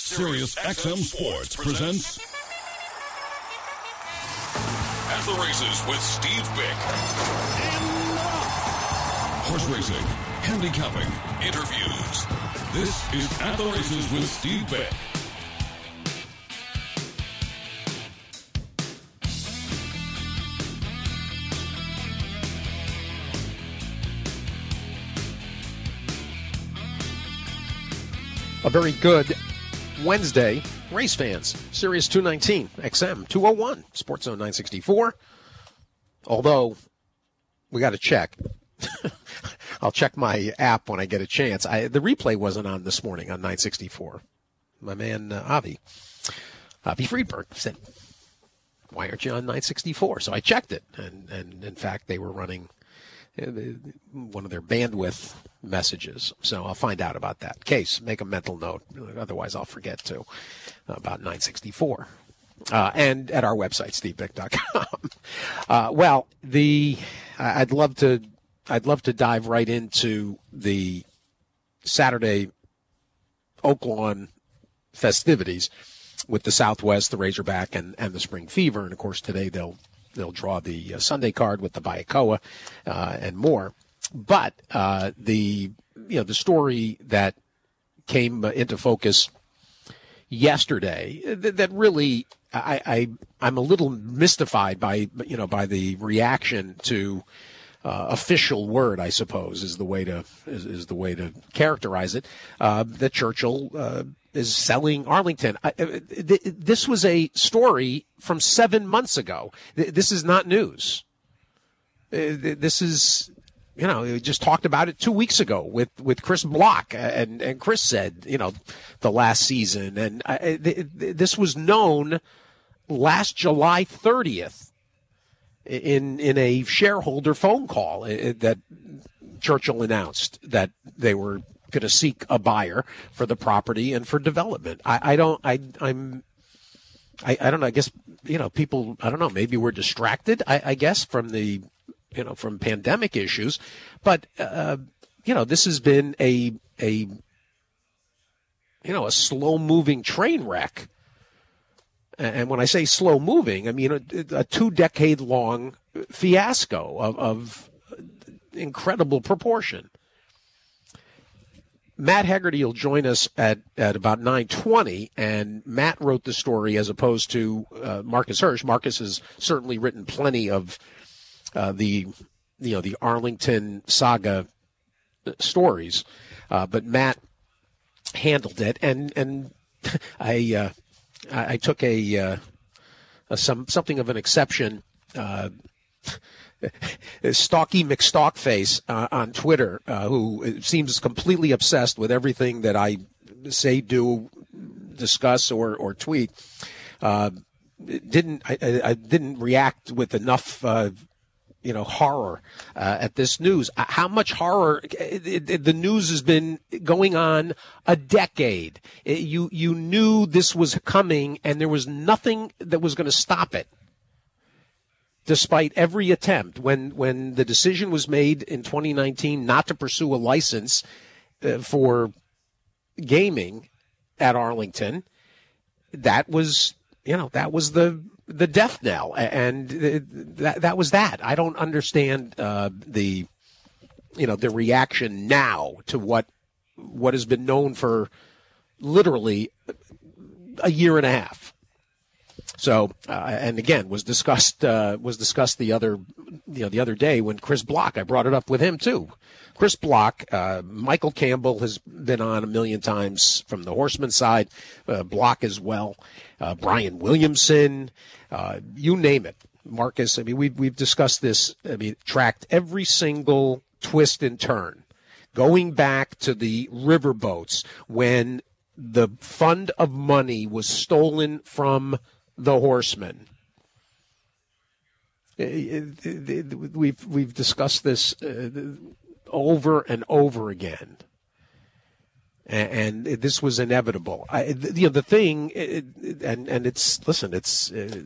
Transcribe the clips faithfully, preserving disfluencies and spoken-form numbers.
Sirius X M Sports presents At the Races with Steve Bick. Horse racing, handicapping, interviews. This is At the Races with Steve Bick. A very good Wednesday, race fans. Sirius two nineteen, X M two oh one, Sports Zone nine sixty-four. Although, we got to check. I'll check my app when I get a chance. I, the replay wasn't on this morning on nine sixty-four. My man, uh, Avi, Avi Friedberg said, why aren't you on nine sixty-four? So I checked it. And, and in fact, they were running one of their bandwidth messages. So I'll find out about that. Case, make a mental note. Otherwise, I'll forget to about nine sixty-four. Uh, and at our website, steve bick dot com. Uh, well, the I'd love to I'd love to dive right into the Saturday Oaklawn festivities with the Southwest, the Razorback, and, and the Spring Fever. And of course, today they'll They'll draw the uh, Sunday card with the Bayakoa uh, and more. But uh, the you know the story that came uh, into focus yesterday th- that really I, I I'm a little mystified by you know by the reaction to uh, official word, I suppose is the way to is, is the way to characterize it. Uh, that Churchill uh, is selling Arlington. I, th- this was a story from seven months ago. Th- this is not news. Uh, th- this is, you know, we just talked about it two weeks ago with, with Chris Block, and, and Chris said, you know, the last season. And I, th- th- this was known last July thirtieth in, in a shareholder phone call uh, that Churchill announced that they were going to seek a buyer for the property and for development. I, I don't, I, I'm, I, I don't know. I guess, you know, people, I don't know, maybe we're distracted, I, I guess, from the, you know, from pandemic issues. But, uh, you know, this has been a, a, you know, a slow moving train wreck. And when I say slow moving, I mean a, a two decade long fiasco of, of incredible proportion. Matt Hegarty will join us at, at about nine twenty, and Matt wrote the story as opposed to uh, Marcus Hirsch. Marcus has certainly written plenty of uh, the, you know, the Arlington saga stories, uh, but Matt handled it, and and I uh, I, I took a, uh, a some something of an exception. Uh, Stalky McStalkface uh, on Twitter, uh, who seems completely obsessed with everything that I say, do, discuss, or or tweet, uh, didn't I, I didn't react with enough, uh, you know, horror uh, at this news. How much horror? It, it, the news has been going on a decade. It, you you knew this was coming, and there was nothing that was going to stop it. Despite every attempt, when, when the decision was made in twenty nineteen not to pursue a license uh, for gaming at Arlington, that was, you know, that was the the death knell, and that that was that. I don't understand uh, the, you know, the reaction now to what what has been known for literally a year and a half. So, uh, and again, was discussed uh, was discussed the other, you know, the other day when Chris Block, I brought it up with him too. Chris Block, uh, Michael Campbell has been on a million times from the Horseman side, uh, Block as well, uh, Brian Williamson, uh, you name it. Marcus, I mean, we've, we've discussed this, I mean, tracked every single twist and turn, going back to the riverboats when the fund of money was stolen from the Horsemen. We've we've discussed this uh, over and over again, and, and this was inevitable. I, you know, the thing, and and it's listen, it's. Uh,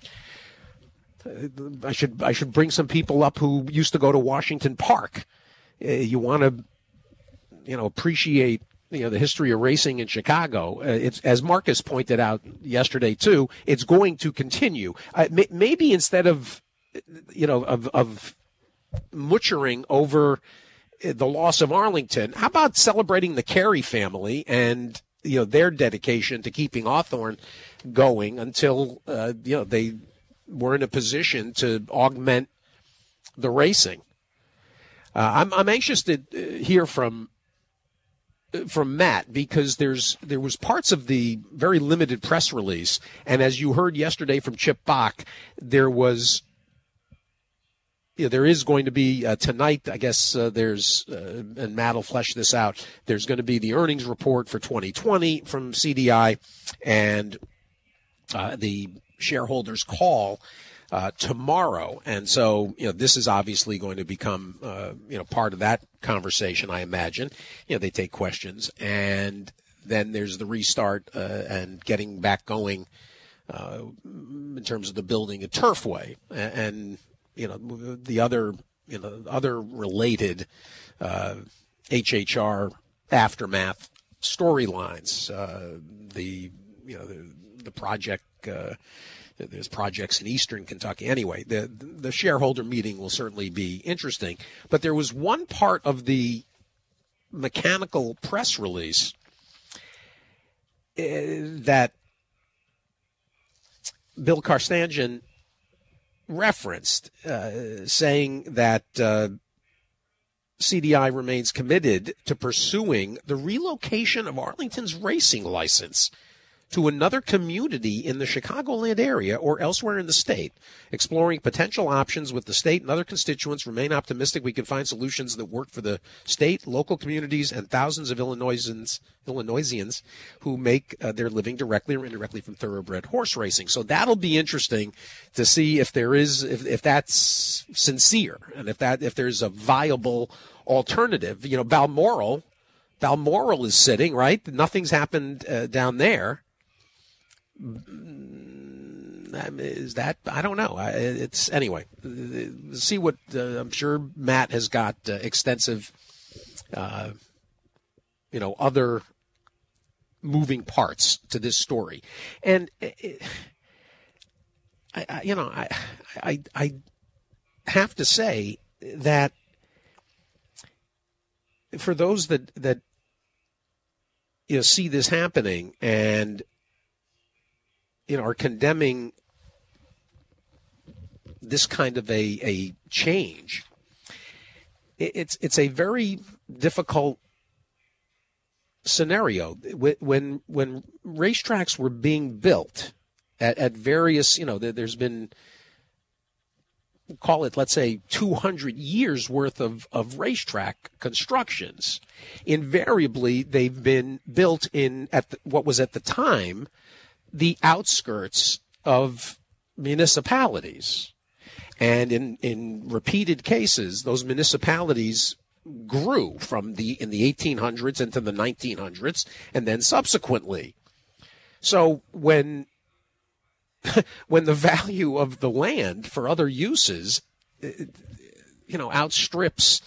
I should I should bring some people up who used to go to Washington Park. Uh, you want to, you know, appreciate you know, the history of racing in Chicago, uh, it's, as Marcus pointed out yesterday too, it's going to continue. Uh, may, maybe instead of, you know, of, of mutchering over the loss of Arlington, how about celebrating the Carey family and, you know, their dedication to keeping Hawthorne going until, uh, you know, they were in a position to augment the racing. Uh, I'm, I'm anxious to hear from from Matt, because there's there was parts of the very limited press release, and as you heard yesterday from Chip Bach, there was you know, there is going to be uh, tonight, I guess uh, there's, uh, and Matt will flesh this out, there's going to be the earnings report for twenty twenty from C D I, and uh, the shareholders call Uh, tomorrow. And so, you know, this is obviously going to become, uh, you know, part of that conversation, I imagine. You know, they take questions, and then there's the restart uh, and getting back going uh, in terms of the building a Turfway and, and, you know, the other, you know, other related uh, H H R aftermath storylines, uh, the, you know, the, the project, uh, there's projects in Eastern Kentucky. Anyway, the the shareholder meeting will certainly be interesting. But there was one part of the mechanical press release uh, that Bill Carstanjen referenced, uh, saying that uh, C D I remains committed to pursuing the relocation of Arlington's racing license to another community in the Chicagoland area or elsewhere in the state. Exploring potential options with the state and other constituents, remain optimistic we can find solutions that work for the state, local communities, and thousands of Illinoisans, Illinoisians who make uh, their living directly or indirectly from thoroughbred horse racing. So that'll be interesting to see if there is, if, if that's sincere, and if that, if there's a viable alternative. You know, Balmoral, Balmoral is sitting, right? Nothing's happened uh, down there. Is that, I don't know. It's anyway. See what uh, I'm sure Matt has got uh, extensive, uh, you know, other moving parts to this story, and it, I, I, you know, I, I, I have to say that for those that that you know see this happening and you know, are condemning this kind of a, a change, it's it's a very difficult scenario. When when racetracks were being built at, at various, you know, there's been, call it, let's say, two hundred years worth of, of racetrack constructions. Invariably, they've been built in at the, what was at the time the outskirts of municipalities. And in, in repeated cases, those municipalities grew from the in the eighteen hundreds into the nineteen hundreds and then subsequently. So when when the value of the land for other uses, you know, outstrips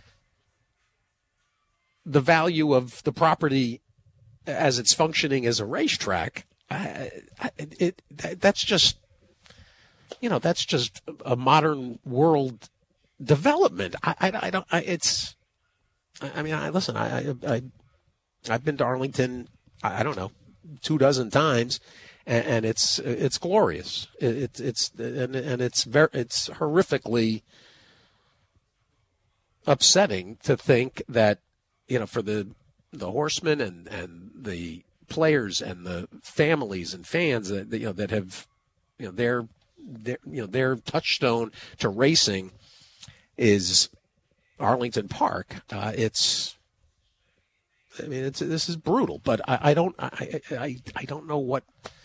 the value of the property as it's functioning as a racetrack, I, I, it, that's just, you know, that's just a modern world development. I, I, I don't, I, it's, I mean, I listen, I, I, I've been to Arlington, I don't know, two dozen times, and, and it's, it's glorious. It, it's, and, and it's very, it's horrifically upsetting to think that, you know, for the, the horsemen and, and the players and the families and fans that, you know, that have, you know, their, their, you know, their touchstone to racing is Arlington Park. Uh, it's, I mean, it's, this is brutal, but I, I don't, I, I, I don't know what,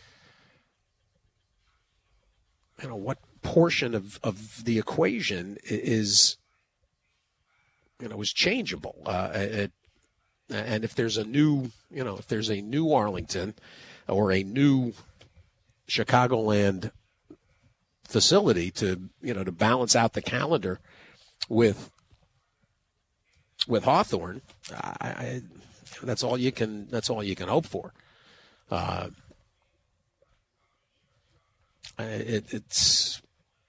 you know, what portion of, of the equation is, you know, is changeable. Uh, it, and if there's a new, you know, if there's a new Arlington or a new Chicagoland facility to, you know, to balance out the calendar with, with Hawthorne, I, I, That's all you can. That's all you can hope for. Uh, it, it's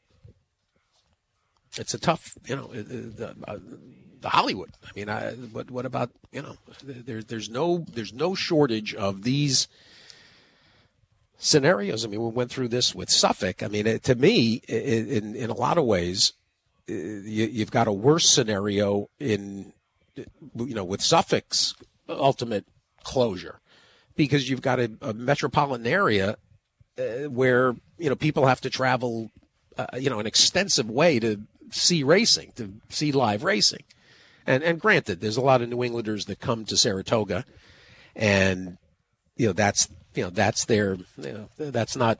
it's a tough, you know, the, uh, the Hollywood. I mean, I, what what about, you know? There's there's no there's no shortage of these scenarios. I mean, we went through this with Suffolk. I mean, it, to me, it, in in a lot of ways, you, you've got a worse scenario in, you know, with Suffolk's ultimate closure, because you've got a, a metropolitan area uh, where, you know, people have to travel, uh, you know, an extensive way to see racing, to see live racing. And and granted, there's a lot of New Englanders that come to Saratoga, and, you know, that's, you know, that's their, you know, that's not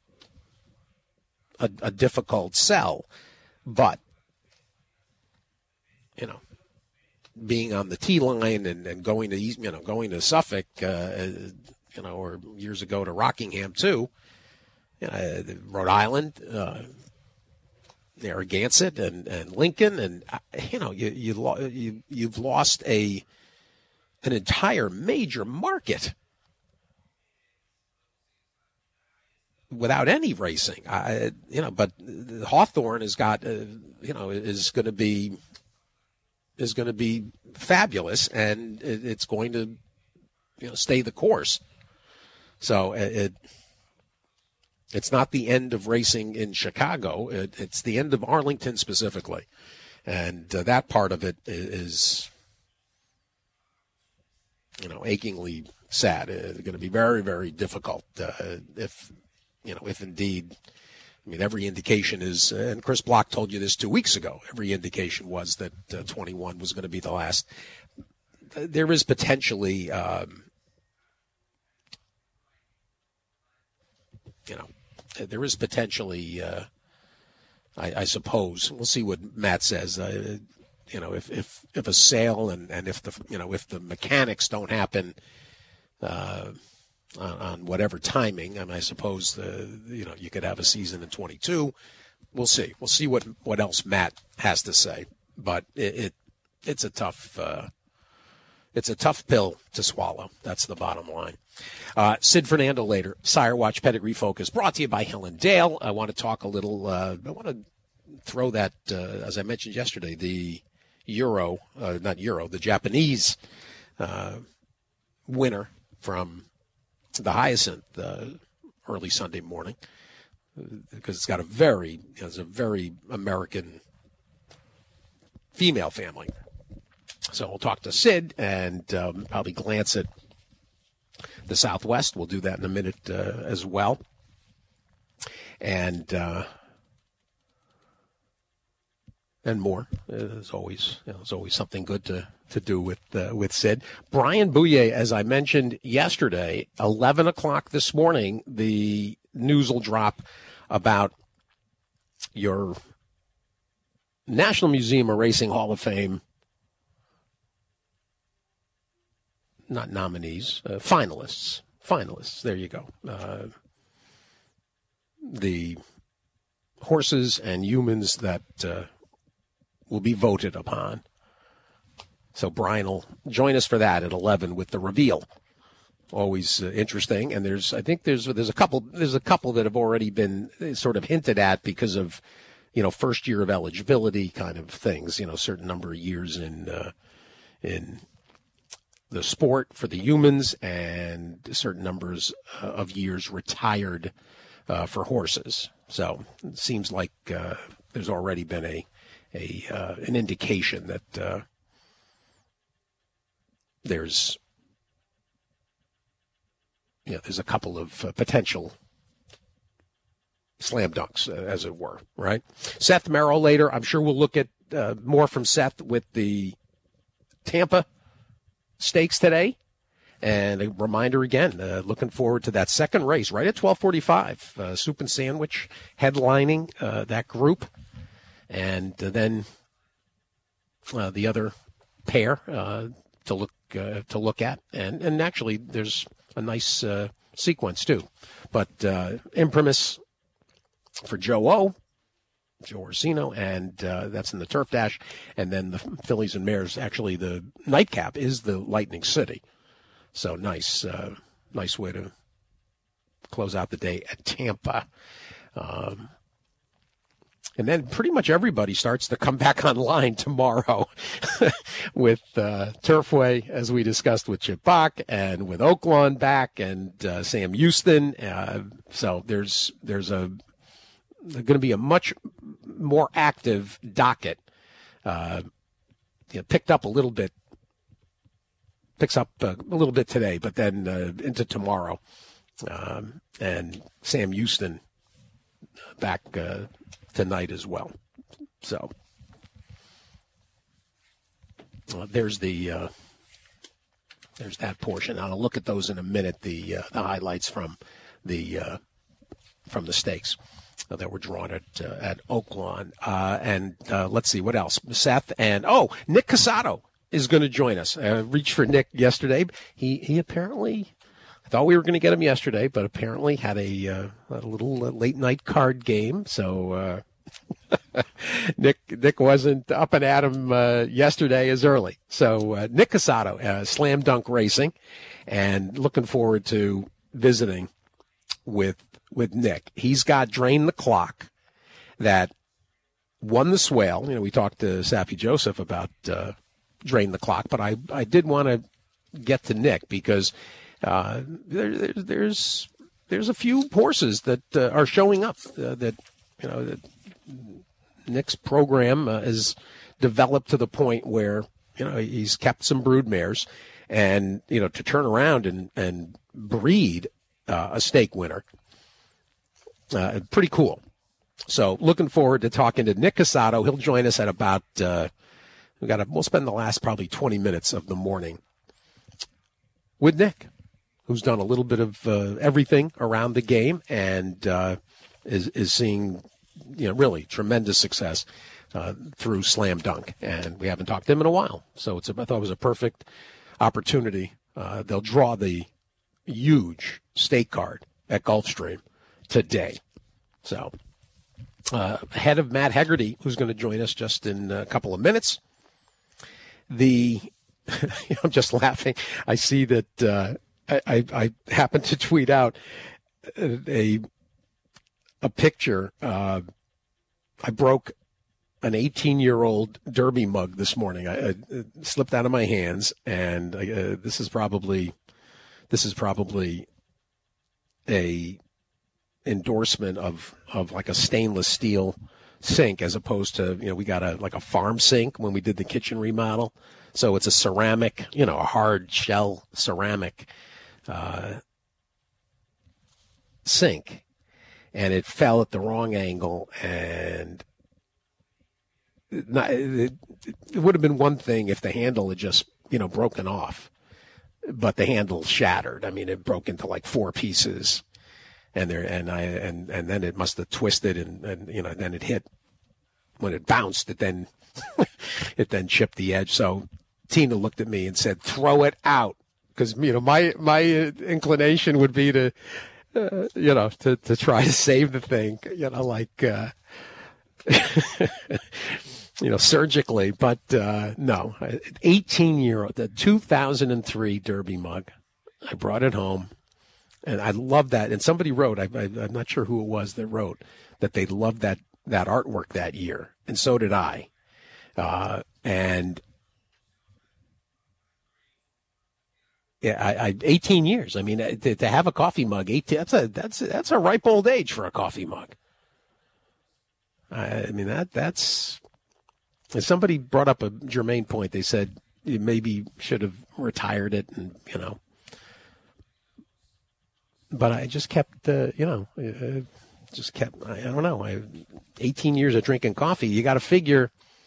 a, a difficult sell, but, you know, being on the T line and, and going to, you know, going to Suffolk, uh, you know, or years ago to Rockingham too, you know, Rhode Island, uh, Narragansett and, and Lincoln, and, you know, you, you, you, you've lost a, an entire major market without any racing. I, you know, but Hawthorne has got, uh, you know, is going to be, is going to be fabulous, and it, it's going to, you know, stay the course. So it, it's not the end of racing in Chicago. It, it's the end of Arlington specifically. And uh, that part of it is, you know, achingly sad. It's going to be very, very difficult uh, if, you know, if indeed, I mean, every indication is, and Chris Block told you this two weeks ago, every indication was that uh, twenty-one was going to be the last. There is potentially, um, you know, there is potentially, uh, I, I suppose, we'll see what Matt says, uh, you know, if, if, if a sale and, and if the, you know, if the mechanics don't happen, uh, On, on whatever timing, I mean, I suppose the, you know, you could have a season in twenty-two. We'll see. We'll see what, what else Matt has to say. But it, it it's a tough uh, it's a tough pill to swallow. That's the bottom line. Uh, Sid Fernando later. Sire Watch Pedigree Focus brought to you by Hill and Dale. I want to talk a little. Uh, I want to throw that, uh, as I mentioned yesterday, the Euro, uh, not Euro, the Japanese uh, winner from the Hyacinth uh, early Sunday morning, because it's got a very, it's a very American female family. So we'll talk to Sid and um, probably glance at the Southwest. We'll do that in a minute uh, as well. And uh, and more. There's always, you know, there's always something good to, to do with uh, with Sid. Brian Bouye, as I mentioned yesterday, eleven o'clock this morning, the news will drop about your National Museum of Racing Hall of Fame, not nominees, uh, finalists. Finalists, there you go. Uh, the horses and humans that uh, will be voted upon. So Brian will join us for that at eleven with the reveal. Always uh, interesting, and there's I think there's there's a couple there's a couple that have already been sort of hinted at because of, you know, first year of eligibility kind of things. You know, certain number of years in uh, in the sport for the humans, and certain numbers uh, of years retired uh, for horses. So it seems like uh, there's already been a a uh, an indication that uh, there's yeah there's a couple of uh, potential slam dunks, uh, as it were, right? Seth Merrill later. I'm sure we'll look at uh, more from Seth with the Tampa Stakes today. And a reminder again, uh, looking forward to that second race right at twelve forty-five. Uh, Soup and Sandwich headlining uh, that group. And uh, then uh, the other pair uh, to look uh, to look at. And, and actually, there's a nice uh, sequence, too. But uh, Imprimis for Joe O, Joe Orsino, and uh, that's in the Turf Dash. And then the Fillies and Mares, actually the nightcap is the Lightning City. So nice, uh, nice way to close out the day at Tampa. Um, and then pretty much everybody starts to come back online tomorrow with uh, Turfway, as we discussed with Chip Bach, and with Oaklawn back, and uh, Sam Houston. Uh, so there's there's a going to be a much more active docket. Uh, you know, picked up a little bit, picks up uh, a little bit today, but then uh, into tomorrow. Um, and Sam Houston back uh, tonight as well. So uh, there's the uh, there's that portion. I'll look at those in a minute. The uh, the highlights from the uh, from the stakes that were drawn at uh, at Oaklawn. Uh, and uh, let's see what else. Seth and oh, Nick Casato is going to join us. I uh, reached for Nick yesterday. He he apparently. I thought we were going to get him yesterday, but apparently had a, uh, a little late night card game. So uh, Nick Nick wasn't up and at him uh, yesterday as early. So uh, Nick Casato, uh, Slam Dunk Racing, and looking forward to visiting with with Nick. He's got Drain the Clock that won the Swale. You know, we talked to Safi Joseph about uh, Drain the Clock, but I I did want to get to Nick because. Uh, there, there, there's there's a few horses that uh, are showing up uh, that you know that Nick's program uh, is developed to the point where you know he's kept some brood mares, and you know to turn around and and breed uh, a stake winner, uh, pretty cool. So looking forward to talking to Nick Casato. He'll join us at about uh, we got we'll spend the last probably twenty minutes of the morning with Nick, who's done a little bit of uh, everything around the game and uh, is is seeing, you know, really tremendous success uh, through Slam Dunk. And we haven't talked to him in a while, so it's a, I thought it was a perfect opportunity. Uh, they'll draw the huge stake card at Gulfstream today. So uh, ahead of Matt Hegarty, who's going to join us just in a couple of minutes. The I'm just laughing. I see that. Uh, I, I happened to tweet out a a picture. Uh, I broke an eighteen-year-old Derby mug this morning. I, I it slipped out of my hands, and I, uh, this is probably this is probably a endorsement of, of like a stainless steel sink as opposed to, you know, we got a like a farm sink when we did the kitchen remodel. So it's a ceramic, you know, a hard shell ceramic uh, sink, and it fell at the wrong angle, and not, it, it would have been one thing if the handle had just, you know, broken off, but the handle shattered. I mean, it broke into like four pieces, and there, and I, and, and then it must have twisted, and, and you know, then it hit when it bounced. It then, it then chipped the edge. So Tina looked at me and said, "Throw it out." Because, you know, my my inclination would be to, uh, you know, to, to try to save the thing, you know, like, uh, you know, surgically. But uh, no, eighteen-year-old, the two thousand three Derby mug. I brought it home, and I love that. And somebody wrote, I, I, I'm not sure who it was that wrote, that they loved that, that artwork that year. And so did I. Uh, and... Yeah, I, I, eighteen years. I mean, to, to have a coffee mug, eighteen, that's a that's that's a ripe old age for a coffee mug. I, I mean, that that's. If somebody brought up a germane point, they said you maybe should have retired it, and you know. But I just kept, uh, you know, uh, just kept. I, I don't know. I, eighteen years of drinking coffee. You got to figure.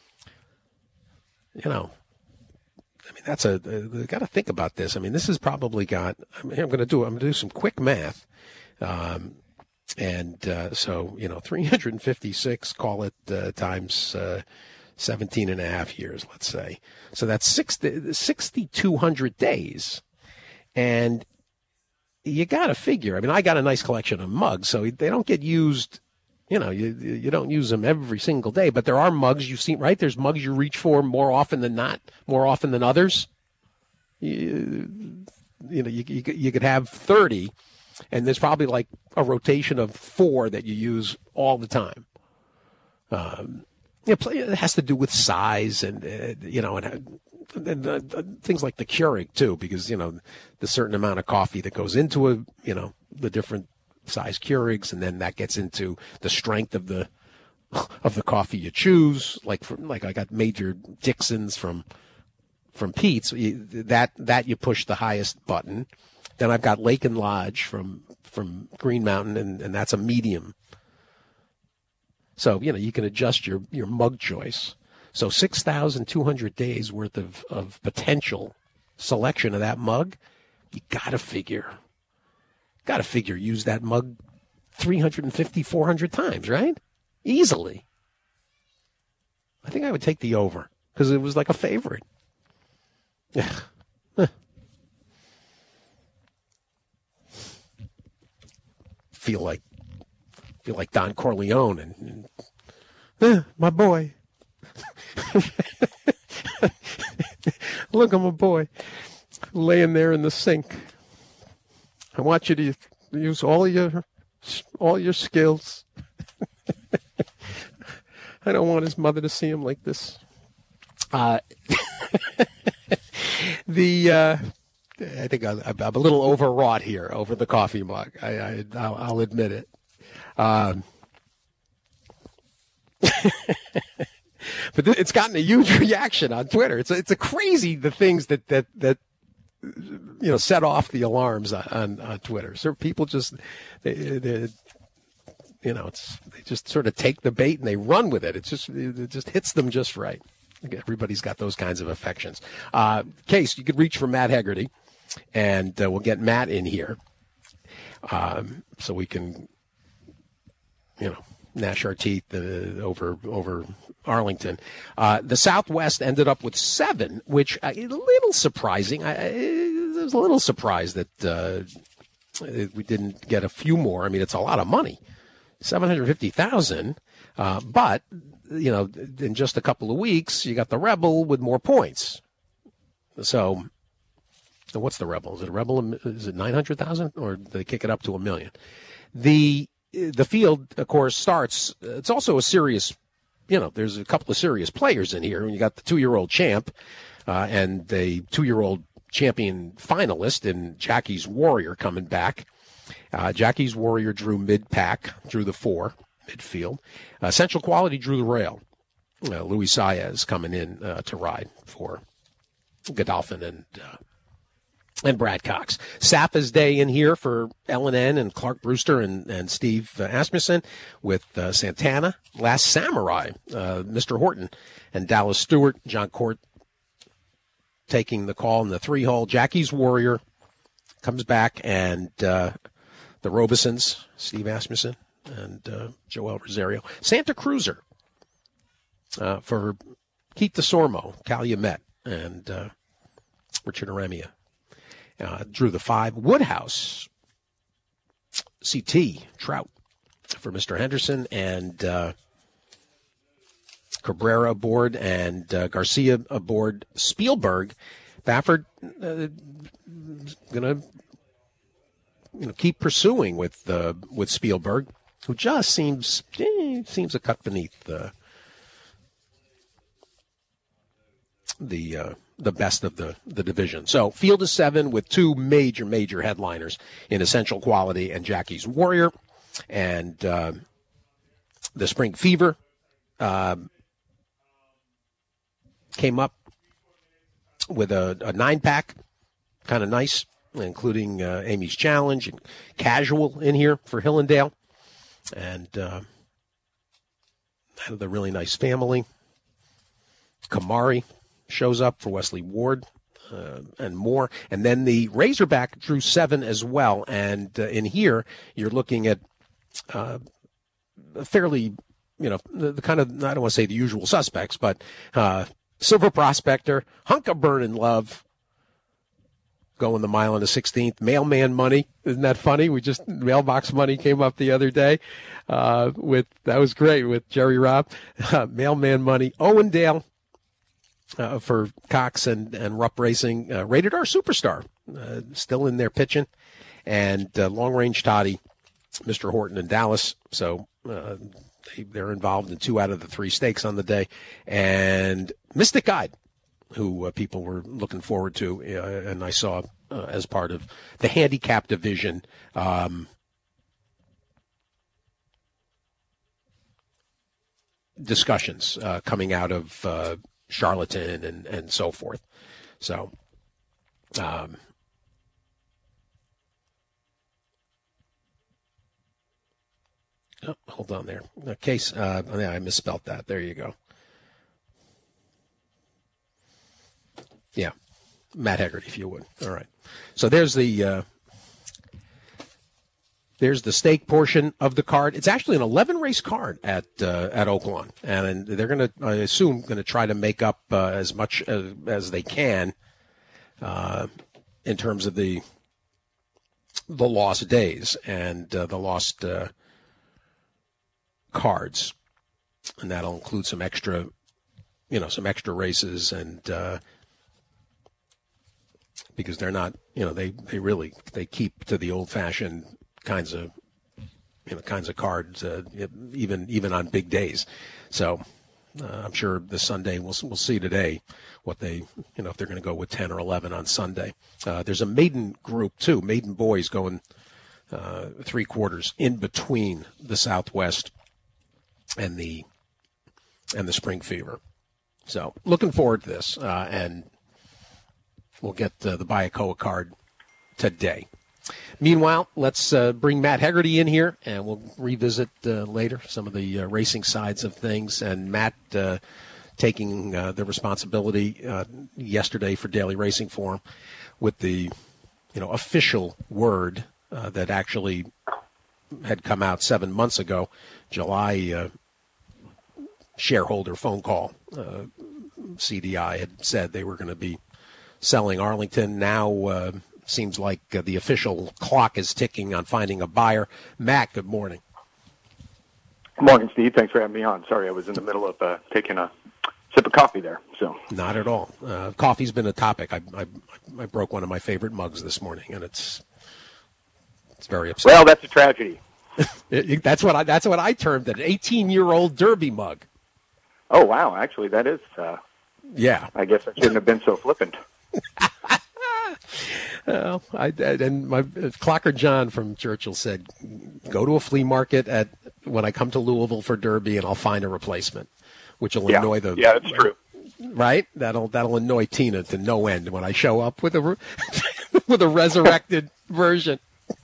You know. I mean, that's a, uh, got to think about this. I mean, this has probably got, I mean, I'm going to do, I'm going to do some quick math. Um, and, uh, so, you know, three hundred fifty-six, call it, uh, times, uh, seventeen and a half years, let's say. So that's sixty-two hundred days. And you got to figure, I mean, I got a nice collection of mugs, so they don't get used. You know, you you don't use them every single day, but there are mugs you've seen, right? There's mugs you reach for more often than not, more often than others. You, you know, you, you, you could have thirty, and there's probably like a rotation of four that you use all the time. Um, you know, it has to do with size and, uh, you know, and, and uh, things like the Keurig, too, because, you know, the certain amount of coffee that goes into a, you know, the different size Keurigs, and then that gets into the strength of the of the coffee you choose. Like, for, like I got Major Dixon's from from Pete's. That that you push the highest button. Then I've got Lake and Lodge from from Green Mountain, and, and that's a medium. So, you know, you can adjust your, your mug choice. So six thousand two hundred days worth of, of potential selection of that mug. You got to figure, got to figure use that mug three hundred fifty, four hundred times, right? Easily. I think I would take the over because it was like a favorite. Feel like feel like Don Corleone and, and eh, my boy. Look, I'm a boy laying there in the sink. I want you to use all your all your skills. I don't want his mother to see him like this. Uh, the uh, I think I'm, I'm a little overwrought here over the coffee mug. I, I I'll, I'll admit it. Um, but it's gotten a huge reaction on Twitter. It's a, it's a crazy the things that that that you know set off the alarms on on, on Twitter. So people just they, they you know it's they just sort of take the bait and they run with it. It's just it just hits them just right. Everybody's got those kinds of affections. Uh, Case, you could reach for Matt Hegarty, and uh, we'll get Matt in here um, so we can. You know, gnash our teeth uh, over over Arlington. Uh, the Southwest ended up with seven, which uh, a little surprising. I, I was a little surprised that uh, we didn't get a few more. I mean, it's a lot of money, seven hundred fifty thousand. Uh, but you know, in just a couple of weeks, you got the Rebel with more points. So, so what's the Rebel? Is it a Rebel? Is it nine hundred thousand, or did they kick it up to a million? The The field, of course, starts. It's also a serious, you know, there's a couple of serious players in here. And you got the two-year-old champ uh, and the two-year-old champion finalist in Jackie's Warrior coming back. Uh, Jackie's Warrior drew mid-pack, drew the four, midfield. Uh, Essential Quality drew the rail. Uh, Luis Saez coming in uh, to ride for Godolphin and uh, and Brad Cox. Safa's Day in here for L and N and Clark Brewster and, and Steve uh, Asmussen with uh, Santana. Last Samurai, uh, Mister Horton and Dallas Stewart. John Court taking the call in the three-hole. Jackie's Warrior comes back, and uh, the Robesons, Steve Asmussen and uh, Joel Rosario. Santa Cruiser uh, for Keith DeSormo, Calumet, and uh, Richard Aremia. Uh, drew the five. Woodhouse, C T, Trout for Mister Henderson, and uh, Cabrera aboard, and uh, Garcia aboard. Spielberg, Baffert uh, going to you know keep pursuing with uh, with Spielberg, who just seems eh, seems a cut beneath uh, the. Uh, the best of the, the division. So field is seven with two major, major headliners in Essential Quality and Jackie's Warrior. And uh, the Spring Fever uh, came up with a, a nine-pack, kind of nice, including uh, Amy's Challenge and Casual in here for Hillendale. And uh, the really nice family. Kamari shows up for Wesley Ward uh, and more. And then the Razorback drew seven as well. And uh, in here, you're looking at uh, fairly, you know, the, the kind of, I don't want to say the usual suspects, but uh, Silver Prospector, Hunk of Burnin' Love, going the mile on the sixteenth. Mailman Money. Isn't that funny? We just, Mailbox Money came up the other day uh, with, that was great with Jerry Robb. Uh, Mailman Money. Owendale. Uh, for Cox and, and Rupp Racing, uh, Rated R Superstar uh, still in there pitching, and uh, long-range Toddy, Mister Horton in Dallas. So uh, they, they're involved in two out of the three stakes on the day. And Mystic Guide, who uh, people were looking forward to, uh, and I saw uh, as part of the handicap division. Um, discussions uh, coming out of uh, Charlatan and, and so forth. So, um, oh, hold on there. Uh, case, uh, yeah, I misspelled that. There you go. Yeah, Matt Hegarty, if you would. All right. So there's the uh, there's the stake portion of the card. It's actually an eleven race card at uh, at Oaklawn, and they're going to, I assume, going to try to make up uh, as much as, as they can uh, in terms of the the lost days and uh, the lost uh, cards, and that'll include some extra, you know, some extra races and. Uh, because they're not, you know, they, they really, they keep to the old-fashioned kinds of, you know, kinds of cards, uh, even even on big days. So uh, I'm sure this Sunday we'll we'll see today what they, you know, if they're going to go with ten or eleven on Sunday. Uh, there's a maiden group too, maiden boys going uh, three quarters in between the Southwest and the and the Spring Fever. So looking forward to this, uh, and. We'll get uh, the Bayakoa card today. Meanwhile, let's uh, bring Matt Hegarty in here, and we'll revisit uh, later some of the uh, racing sides of things. And Matt uh, taking uh, the responsibility uh, yesterday for Daily Racing Forum with the, you know, official word uh, that actually had come out seven months ago, July uh, shareholder phone call. Uh, C D I had said they were going to be selling Arlington. Now uh, seems like uh, the official clock is ticking on finding a buyer. Matt, good morning. Good morning, Steve. Thanks for having me on. Sorry, I was in the middle of uh, taking a sip of coffee there. So not at all. Uh, coffee's been a topic. I, I I broke one of my favorite mugs this morning, and it's it's very upsetting. Well, that's a tragedy. it, it, that's what I that's what I termed it. An eighteen-year-old Derby mug. Oh wow! Actually, that is. Uh, yeah. I guess I shouldn't have been so flippant. Well, I, and my Clocker John from Churchill said, "Go to a flea market at when I come to Louisville for Derby, and I'll find a replacement," which will yeah. annoy the. Yeah, that's true. Right? That'll that'll annoy Tina to no end when I show up with a with a resurrected version.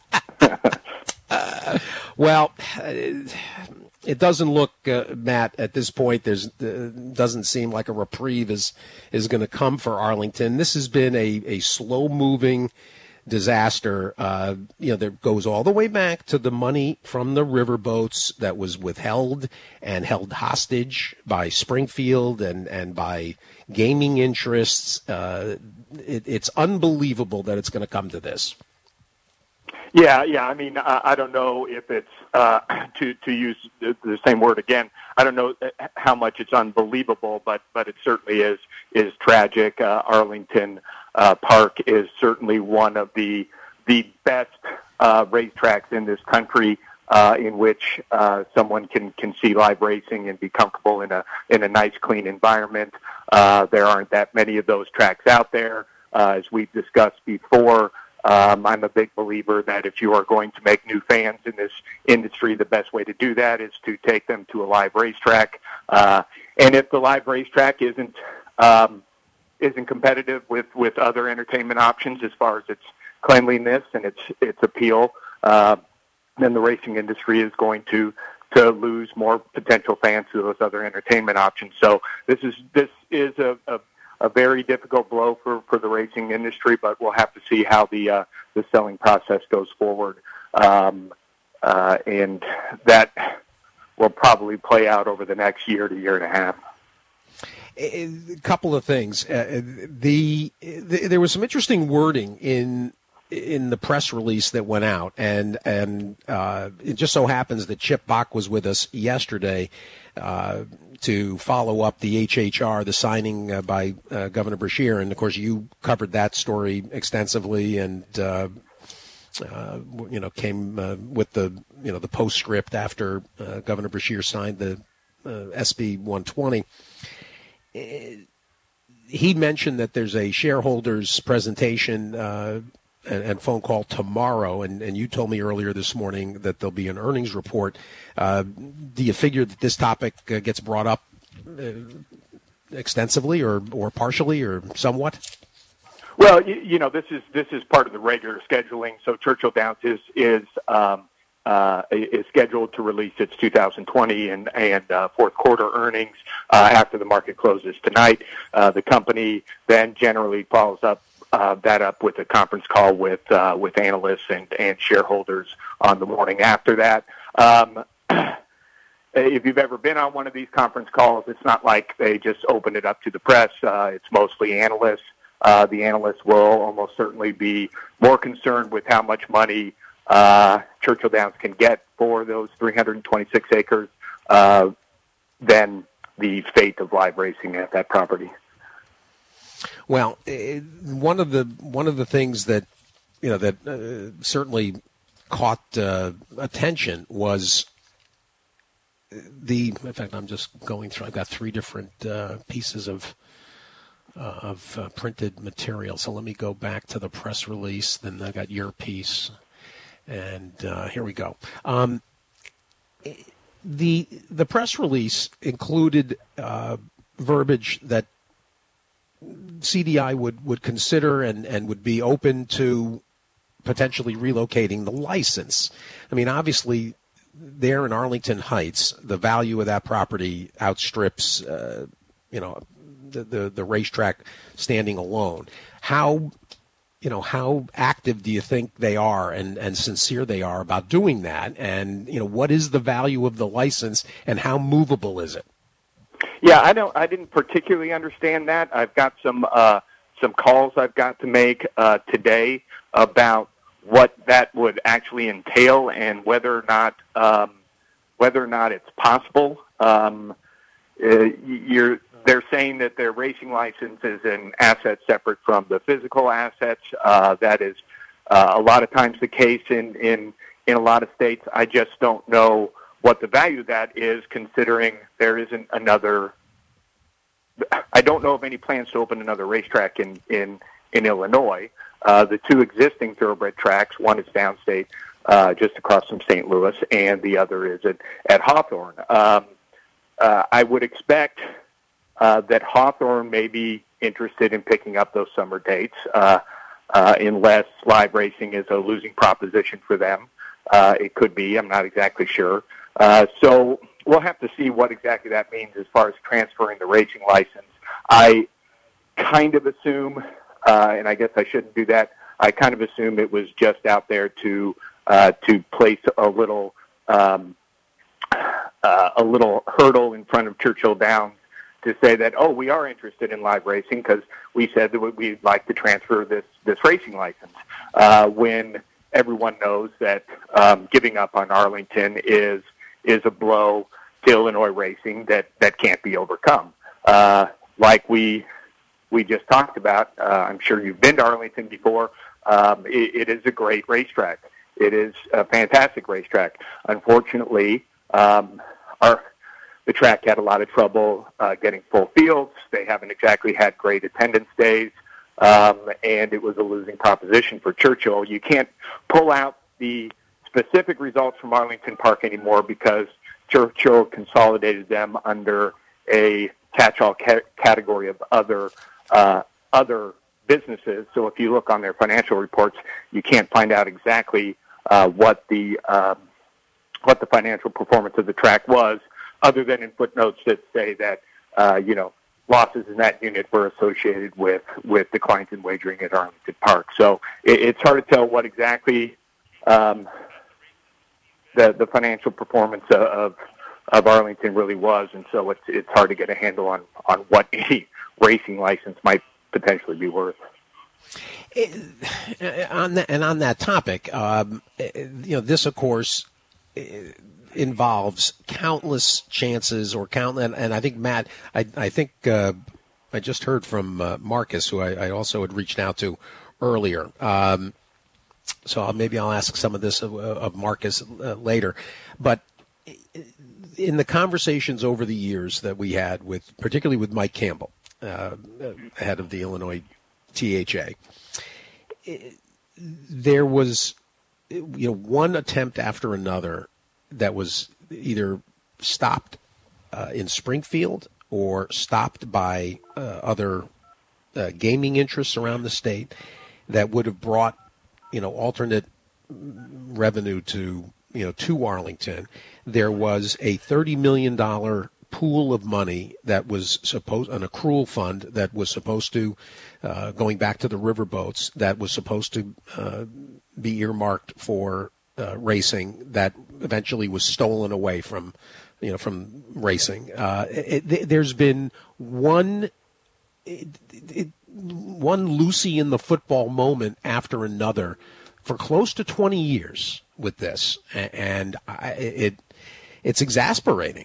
uh, well. It doesn't look, uh, Matt, at this point, there's uh, doesn't seem like a reprieve is is going to come for Arlington. This has been a, a slow-moving disaster. Uh, you know, that goes all the way back to the money from the riverboats that was withheld and held hostage by Springfield and, and by gaming interests. Uh, it, it's unbelievable that it's going to come to this. Yeah, yeah. I mean, I, I don't know if it's uh, to to use the, the same word again. I don't know how much it's unbelievable, but but it certainly is is tragic. Uh, Arlington uh, Park is certainly one of the the best uh, racetracks in this country, uh, in which uh, someone can, can see live racing and be comfortable in a in a nice, clean environment. Uh, there aren't that many of those tracks out there, uh, as we've discussed before. Um, I'm a big believer that if you are going to make new fans in this industry, the best way to do that is to take them to a live racetrack. Uh, and if the live racetrack isn't um, isn't competitive with, with other entertainment options as far as its cleanliness and its its appeal, uh, then the racing industry is going to to lose more potential fans to those other entertainment options. So this is this is a, a a very difficult blow for, for the racing industry, but we'll have to see how the uh, the selling process goes forward, um, uh, and that will probably play out over the next year to year and a half. A couple of things. Uh, the, the there was some interesting wording in in the press release that went out, and and uh, it just so happens that Chip Bach was with us yesterday uh, to follow up the H H R, the signing uh, by uh, Governor Beshear, and of course you covered that story extensively, and uh, uh, you know came uh, with the you know the postscript after uh, Governor Beshear signed the uh, S B one twenty. It, He mentioned that there's a shareholders presentation uh, and, and phone call tomorrow, and, and you told me earlier this morning that there'll be an earnings report. Uh, do you figure that this topic uh, gets brought up uh, extensively, or, or partially, or somewhat? Well, you, you know, this is this is part of the regular scheduling. So Churchill Downs is is um, uh, is scheduled to release its two thousand twenty and and uh, fourth quarter earnings uh, after the market closes tonight. Uh, the company then generally follows up uh, that up with a conference call with uh, with analysts and and shareholders on the morning after that. Um, If you've ever been on one of these conference calls, it's not like they just open it up to the press. Uh, it's mostly analysts. Uh, the analysts will almost certainly be more concerned with how much money uh, Churchill Downs can get for those three hundred twenty-six acres uh, than the fate of live racing at that property. Well, it, one of the one of the things that you know that uh, certainly caught uh, attention was the. In fact, I'm just going through. I've got three different uh, pieces of. Uh, of uh, printed material. So let me go back to the press release. Then I got your piece, and uh, here we go. Um, the the press release included uh, verbiage that C D I would, would consider and, and would be open to potentially relocating the license. I mean, obviously, there in Arlington Heights, the value of that property outstrips, uh, you know, The, the the racetrack standing alone. How you know how active do you think they are and, and sincere they are about doing that? And you know what is the value of the license and how movable is it? Yeah, I don't. I didn't particularly understand that. I've got some uh, some calls I've got to make uh, today about what that would actually entail and whether or not um, whether or not it's possible. Um, uh, you're. They're saying that their racing license is an asset separate from the physical assets. Uh, that is uh, a lot of times the case in, in, in a lot of states. I just don't know what the value of that is, considering there isn't another. I don't know of any plans to open another racetrack in, in, in Illinois. Uh, the two existing thoroughbred tracks, one is downstate, uh, just across from Saint Louis, and the other is at, at Hawthorne. Um, uh, I would expect Uh, that Hawthorne may be interested in picking up those summer dates, uh, uh, unless live racing is a losing proposition for them. Uh, it could be. I'm not exactly sure. Uh, so we'll have to see what exactly that means as far as transferring the racing license. I kind of assume, uh, and I guess I shouldn't do that, I kind of assume it was just out there to uh, to place a little um, uh, a little hurdle in front of Churchill Downs to say that, oh, we are interested in live racing because we said that we'd like to transfer this, this racing license, uh, when everyone knows that um, giving up on Arlington is is a blow to Illinois racing that, that can't be overcome. Uh, like we we just talked about, uh, I'm sure you've been to Arlington before, um, it, it is a great racetrack. It is a fantastic racetrack. Unfortunately, um, our The track had a lot of trouble uh, getting full fields. They haven't exactly had great attendance days, um, and it was a losing proposition for Churchill. You can't pull out the specific results from Arlington Park anymore because Churchill consolidated them under a catch-all ca- category of other uh, other businesses. So if you look on their financial reports, you can't find out exactly uh, what the um, what the financial performance of the track was, other than in footnotes that say that, uh, you know, losses in that unit were associated with, with declines in wagering at Arlington Park. So it, it's hard to tell what exactly um, the the financial performance of of Arlington really was, and so it's it's hard to get a handle on, on what a racing license might potentially be worth. on that, and on that topic, um, you know, this of course involves countless chances or count, and, and I think Matt, I, I think uh, I just heard from uh, Marcus, who I, I also had reached out to earlier. Um, so I'll, maybe I'll ask some of this of, of Marcus uh, later, but in the conversations over the years that we had with, particularly with Mike Campbell, uh, head of the Illinois T H A, there was, you know, one attempt after another that was either stopped uh, in Springfield or stopped by uh, other uh, gaming interests around the state that would have brought, you know, alternate revenue to, you know, to Arlington. There was a thirty million dollars pool of money that was supposed, an accrual fund that was supposed to, uh, going back to the riverboats, that was supposed to uh, be earmarked for uh, racing, that eventually was stolen away from, you know, from racing. Uh, it, it, there's been one, it, it, one Lucy in the football moment after another for close to twenty years with this, and I, it it's exasperating.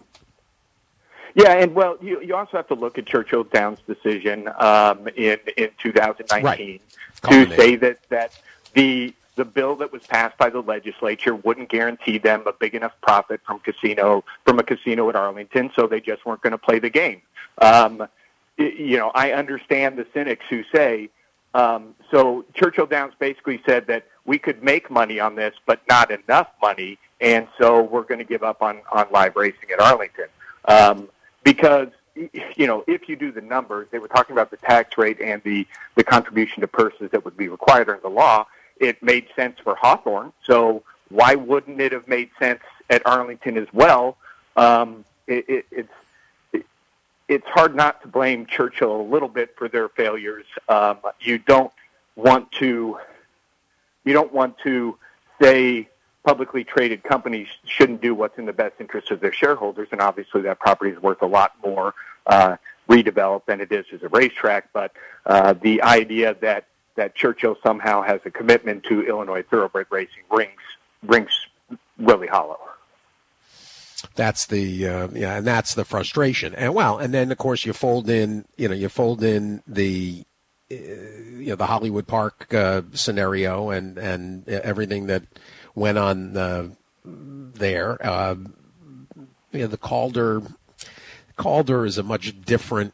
Yeah, and well, you you also have to look at Churchill Downs' decision um, in in two thousand nineteen right. to say that that the the bill that was passed by the legislature wouldn't guarantee them a big enough profit from casino from a casino at Arlington, so they just weren't going to play the game. Um, you know, I understand the cynics who say. Um, so Churchill Downs basically said that we could make money on this, but not enough money, and so we're going to give up on on live racing at Arlington. Um, Because, you know, if you do the numbers, they were talking about the tax rate and the, the contribution to purses that would be required under the law. It made sense for Hawthorne, so why wouldn't it have made sense at Arlington as well? Um, it, it, it's it, it's hard not to blame Churchill a little bit for their failures. Um, you don't want to you don't want to say publicly traded companies shouldn't do what's in the best interest of their shareholders, and obviously that property is worth a lot more uh, redeveloped than it is as a racetrack. But uh, the idea that, that Churchill somehow has a commitment to Illinois thoroughbred racing rings rings really hollow. That's the uh, yeah, and that's the frustration. And well, and then of course you fold in, you know, you fold in the uh, you know the Hollywood Park uh, scenario and and everything that went on uh, there. Uh, you know, the Calder, Calder is a much different.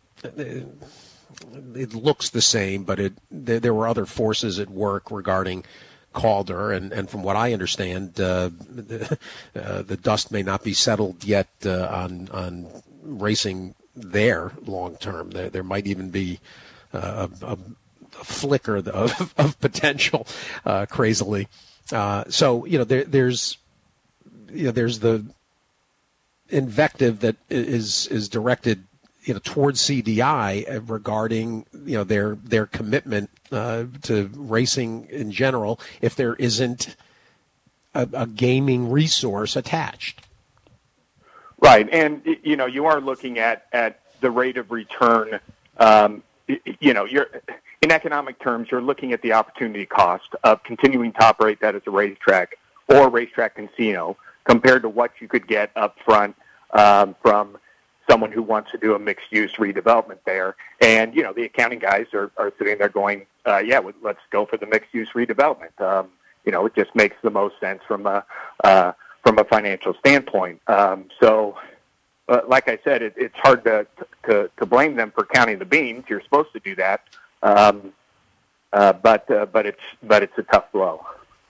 It looks the same, but it there, there were other forces at work regarding Calder, and, and from what I understand, uh, the, uh, the dust may not be settled yet uh, on on racing there long term. There, there might even be uh, a, a, a flicker of, of potential, uh, crazily. Uh, so you know there, there's you know there's the invective that is is directed you know towards C D I regarding you know their their commitment uh, to racing in general if there isn't a, a gaming resource attached. Right, and you know you are looking at, at the rate of return. Um, you know you're. In economic terms, you're looking at the opportunity cost of continuing to operate that as a racetrack or racetrack casino compared to what you could get up front um, from someone who wants to do a mixed-use redevelopment there. And, you know, the accounting guys are, are sitting there going, uh, yeah, let's go for the mixed-use redevelopment. Um, you know, it just makes the most sense from a, uh, from a financial standpoint. Um, so, uh, like I said, it, it's hard to, to, to blame them for counting the beans. You're supposed to do that. Um, uh, but uh, but it's but it's a tough blow.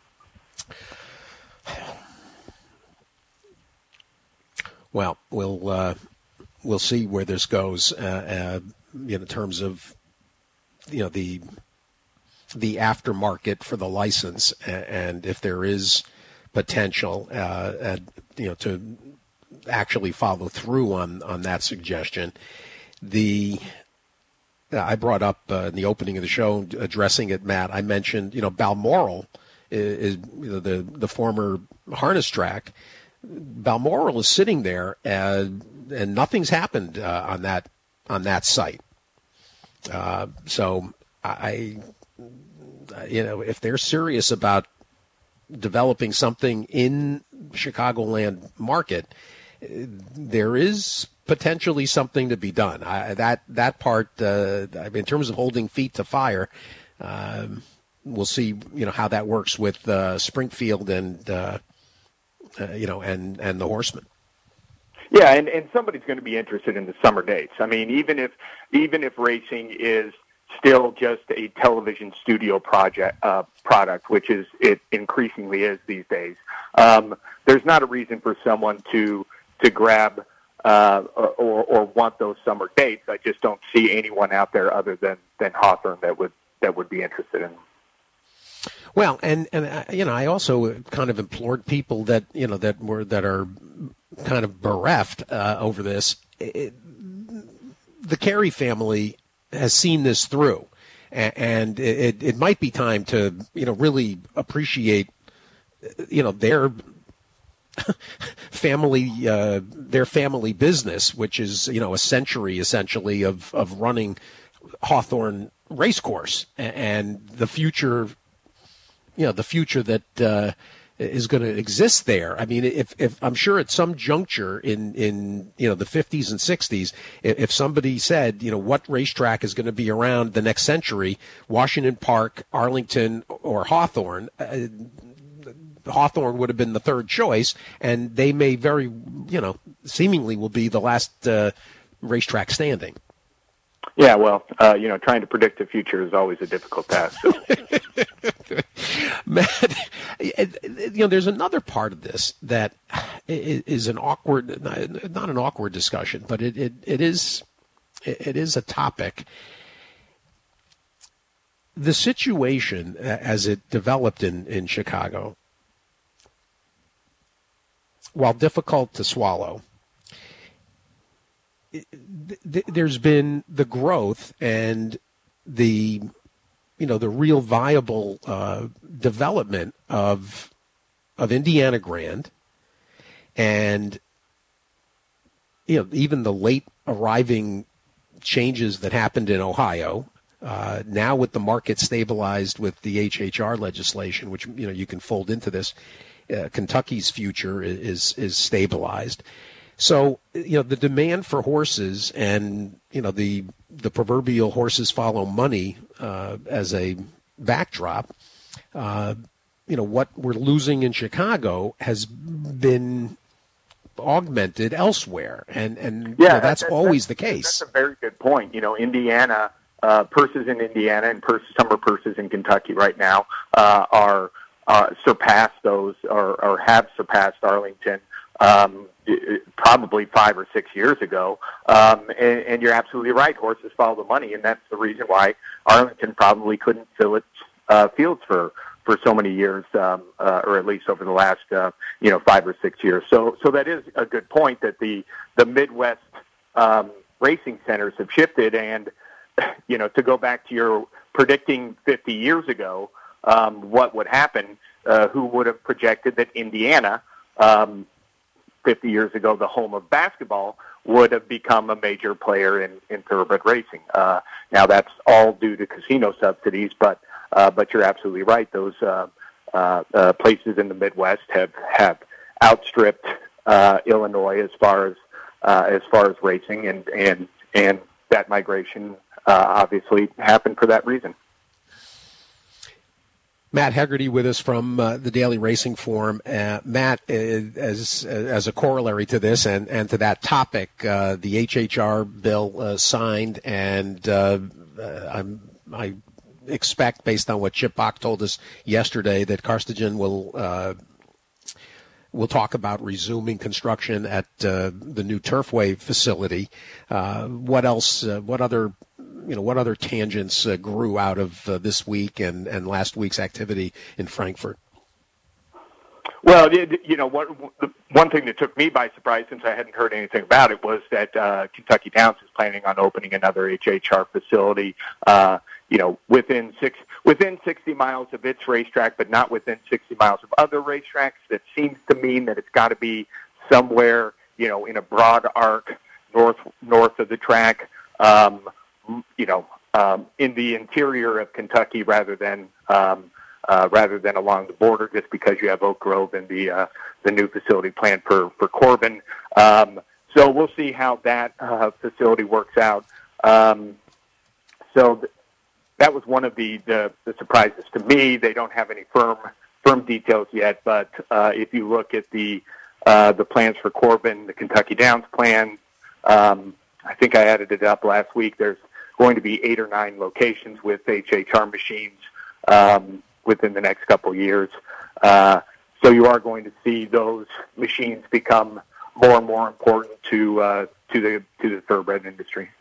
Well, we'll uh, we'll see where this goes. Uh, uh, in terms of you know the the aftermarket for the license, and if there is potential, uh, and, you know, to actually follow through on on that suggestion, the. I brought up uh, in the opening of the show, addressing it, Matt. I mentioned, you know, Balmoral is, is you know, the the former harness track. Balmoral is sitting there, and and nothing's happened uh, on that on that site. Uh, so I, uh, you know, if they're serious about developing something in Chicagoland market, uh, there is potentially something to be done. I, that that part, uh, in terms of holding feet to fire, um, we'll see. You know how that works with uh, Springfield and uh, uh, you know and, and the Horsemen. Yeah, and, and somebody's going to be interested in the summer dates. I mean, even if even if racing is still just a television studio project uh, product, which is it increasingly is these days, um, there's not a reason for someone to to grab. Uh, or, or want those summer dates. I just don't see anyone out there other than, than Hawthorne that would that would be interested in. Well, and and uh, you know, I also kind of implored people that you know that were that are kind of bereft uh, over this. It, the Carey family has seen this through, and, and it, it might be time to you know really appreciate you know their. family, uh, their family business, which is you know a century essentially of, of running Hawthorne Racecourse, and the future, you know, the future that uh, is going to exist there. I mean, if, if I'm sure at some juncture in, in you know the fifties and sixties, if, if somebody said, you know, what racetrack is going to be around the next century, Washington Park, Arlington, or Hawthorne. Uh, Hawthorne would have been the third choice, and they may very, you know, seemingly will be the last uh, racetrack standing. Yeah, well, uh, you know, trying to predict the future is always a difficult task. So. Matt, you know, there's another part of this that is an awkward, not an awkward discussion, but it, it, it is it is a topic. The situation as it developed in, in Chicago, while difficult to swallow, there's been the growth and the, you know, the real viable uh, development of of Indiana Grand, and you know, even the late arriving changes that happened in Ohio. Uh, now with the market stabilized with the H H R legislation, which you know you can fold into this. Uh, Kentucky's future is is stabilized, so you know the demand for horses and you know the the proverbial horses follow money uh, as a backdrop. Uh, you know what we're losing in Chicago has been augmented elsewhere, and and yeah, you know, that's that, always that's, the case. That's a very good point. You know, Indiana uh, purses in Indiana and purses, summer purses in Kentucky right now uh, are. Uh, surpass those or, or have surpassed Arlington um, probably five or six years ago. Um, and, and you're absolutely right. Horses follow the money, and that's the reason why Arlington probably couldn't fill its uh, fields for, for so many years, um, uh, or at least over the last uh, you know five or six years. So, so that is a good point that the the Midwest um, racing centers have shifted, and you know to go back to your predicting fifty years ago. Um, what would happen, uh, who would have projected that Indiana, um, fifty years ago, the home of basketball, would have become a major player in, in thoroughbred racing. Uh, now, that's all due to casino subsidies, but uh, but you're absolutely right. Those uh, uh, uh, places in the Midwest have, have outstripped uh, Illinois as far as uh, as far as racing, and, and, and that migration uh, obviously happened for that reason. Matt Hegarty with us from uh, the Daily Racing Form. Uh, Matt, uh, as as a corollary to this and, and to that topic, uh, the H H R bill uh, signed, and uh, I'm, I expect, based on what Chip Bach told us yesterday, that Carstagen will uh, will talk about resuming construction at uh, the new Turfway facility. Uh, what else? Uh, what other? You know, what other tangents uh, grew out of uh, this week and, and last week's activity in Frankfurt? Well, you know, one, one thing that took me by surprise, since I hadn't heard anything about it, was that uh, Kentucky Downs is planning on opening another H H R facility, uh, you know, within six within sixty miles of its racetrack, but not within sixty miles of other racetracks. That seems to mean that it's got to be somewhere, you know, in a broad arc north north of the track. Um, you know, um, in the interior of Kentucky rather than um, uh, rather than along the border, just because you have Oak Grove and the uh, the new facility planned for for Corbin. Um, so we'll see how that uh, facility works out. Um, so th- that was one of the, the the surprises to me. They don't have any firm firm details yet, but uh, if you look at the uh, the plans for Corbin, the Kentucky Downs plan, um, I think I added it up last week. There's going to be eight or nine locations with H H R machines um, within the next couple of years. Uh, so you are going to see those machines become more and more important to uh, to the to the thoroughbred industry.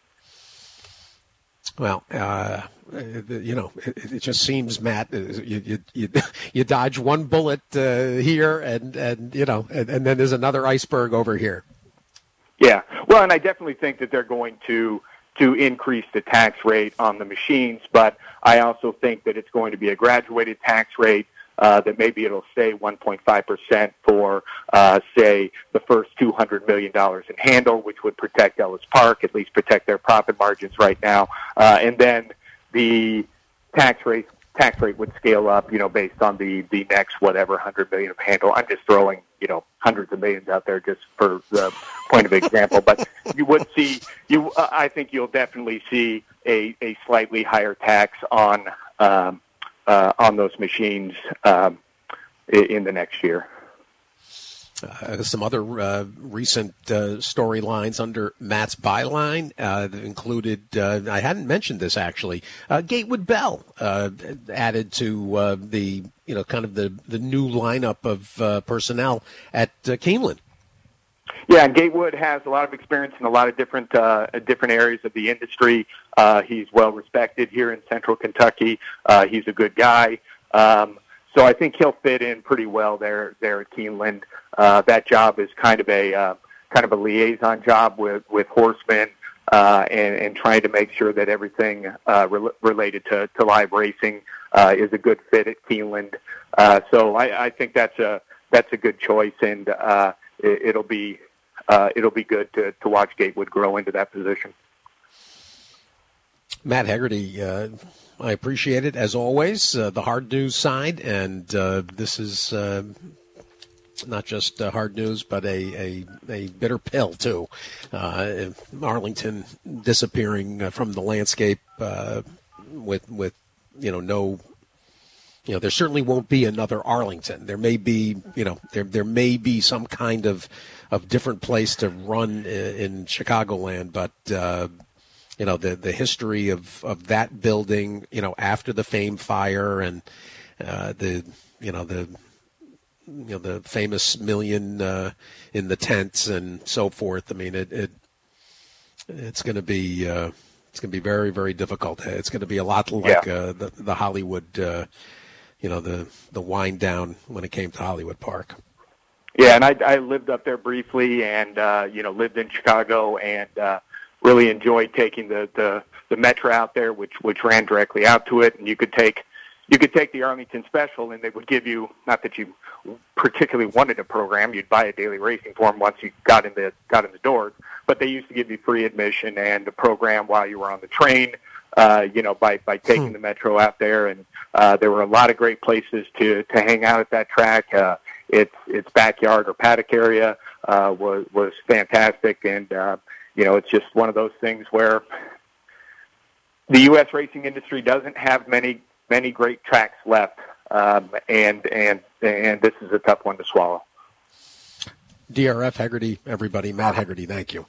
Well, uh, you know, it, it just seems, Matt, you you you, you dodge one bullet uh, here, and, and you know, and, and then there's another iceberg over here. Yeah, well, and I definitely think that they're going to to increase the tax rate on the machines, but I also think that it's going to be a graduated tax rate. Uh, that maybe it'll stay one point five percent for, uh, say, the first two hundred million dollars in handle, which would protect Ellis Park, at least protect their profit margins right now. Uh, and then the tax rate tax rate would scale up, you know, based on the, the next whatever one hundred million of handle. I'm just throwing, you know, hundreds of millions out there just for the point of example. But you would see, you uh, I think you'll definitely see a, a slightly higher tax on um, Uh, on those machines um, in the next year. Uh, some other uh, recent uh, storylines under Matt's byline uh, that included, uh, I hadn't mentioned this actually, uh, Gatewood Bell uh, added to uh, the, you know, kind of the, the new lineup of uh, personnel at uh, Keeneland. Yeah, and Gatewood has a lot of experience in a lot of different uh, different areas of the industry. Uh, he's well respected here in Central Kentucky. Uh, he's a good guy, um, so I think he'll fit in pretty well there there at Keeneland. Uh, that job is kind of a uh, kind of a liaison job with with horsemen uh, and, and trying to make sure that everything uh, re- related to, to live racing uh, is a good fit at Keeneland. Uh, so I, I think that's a that's a good choice, and uh, it, it'll be. Uh, it'll be good to, to watch Gatewood grow into that position. Matt Hegarty, uh, I appreciate it, as always, uh, the hard news side, and uh, this is uh, not just uh, hard news, but a, a, a bitter pill, too. Uh, Arlington disappearing uh, from the landscape uh, with, with, you know, no... You know, there certainly won't be another Arlington. There may be, you know, there there may be some kind of, of different place to run in, in Chicagoland, but uh, you know, the the history of, of that building, you know, after the Fame fire and uh, the you know the you know the famous million uh, in the tents and so forth. I mean, it, it it's going to be uh, it's going to be very very difficult. It's going to be a lot like yeah. uh, the the Hollywood. Uh, You know, the, the wind down when it came to Hollywood Park. Yeah, and I, I lived up there briefly and, uh, you know, lived in Chicago and uh, really enjoyed taking the, the, the Metro out there, which, which ran directly out to it. And you could take you could take the Arlington Special, and they would give you, not that you particularly wanted a program, you'd buy a daily racing form once you got in the, got in the doors, but they used to give you free admission and a program while you were on the train. Uh, you know, by, by taking the Metro out there, and uh, there were a lot of great places to, to hang out at that track. Uh, its its backyard or paddock area uh, was was fantastic, and uh, you know, it's just one of those things where the U S racing industry doesn't have many many great tracks left, um, and and and this is a tough one to swallow. D R F Hegarty, everybody. Matt Hegarty, thank you.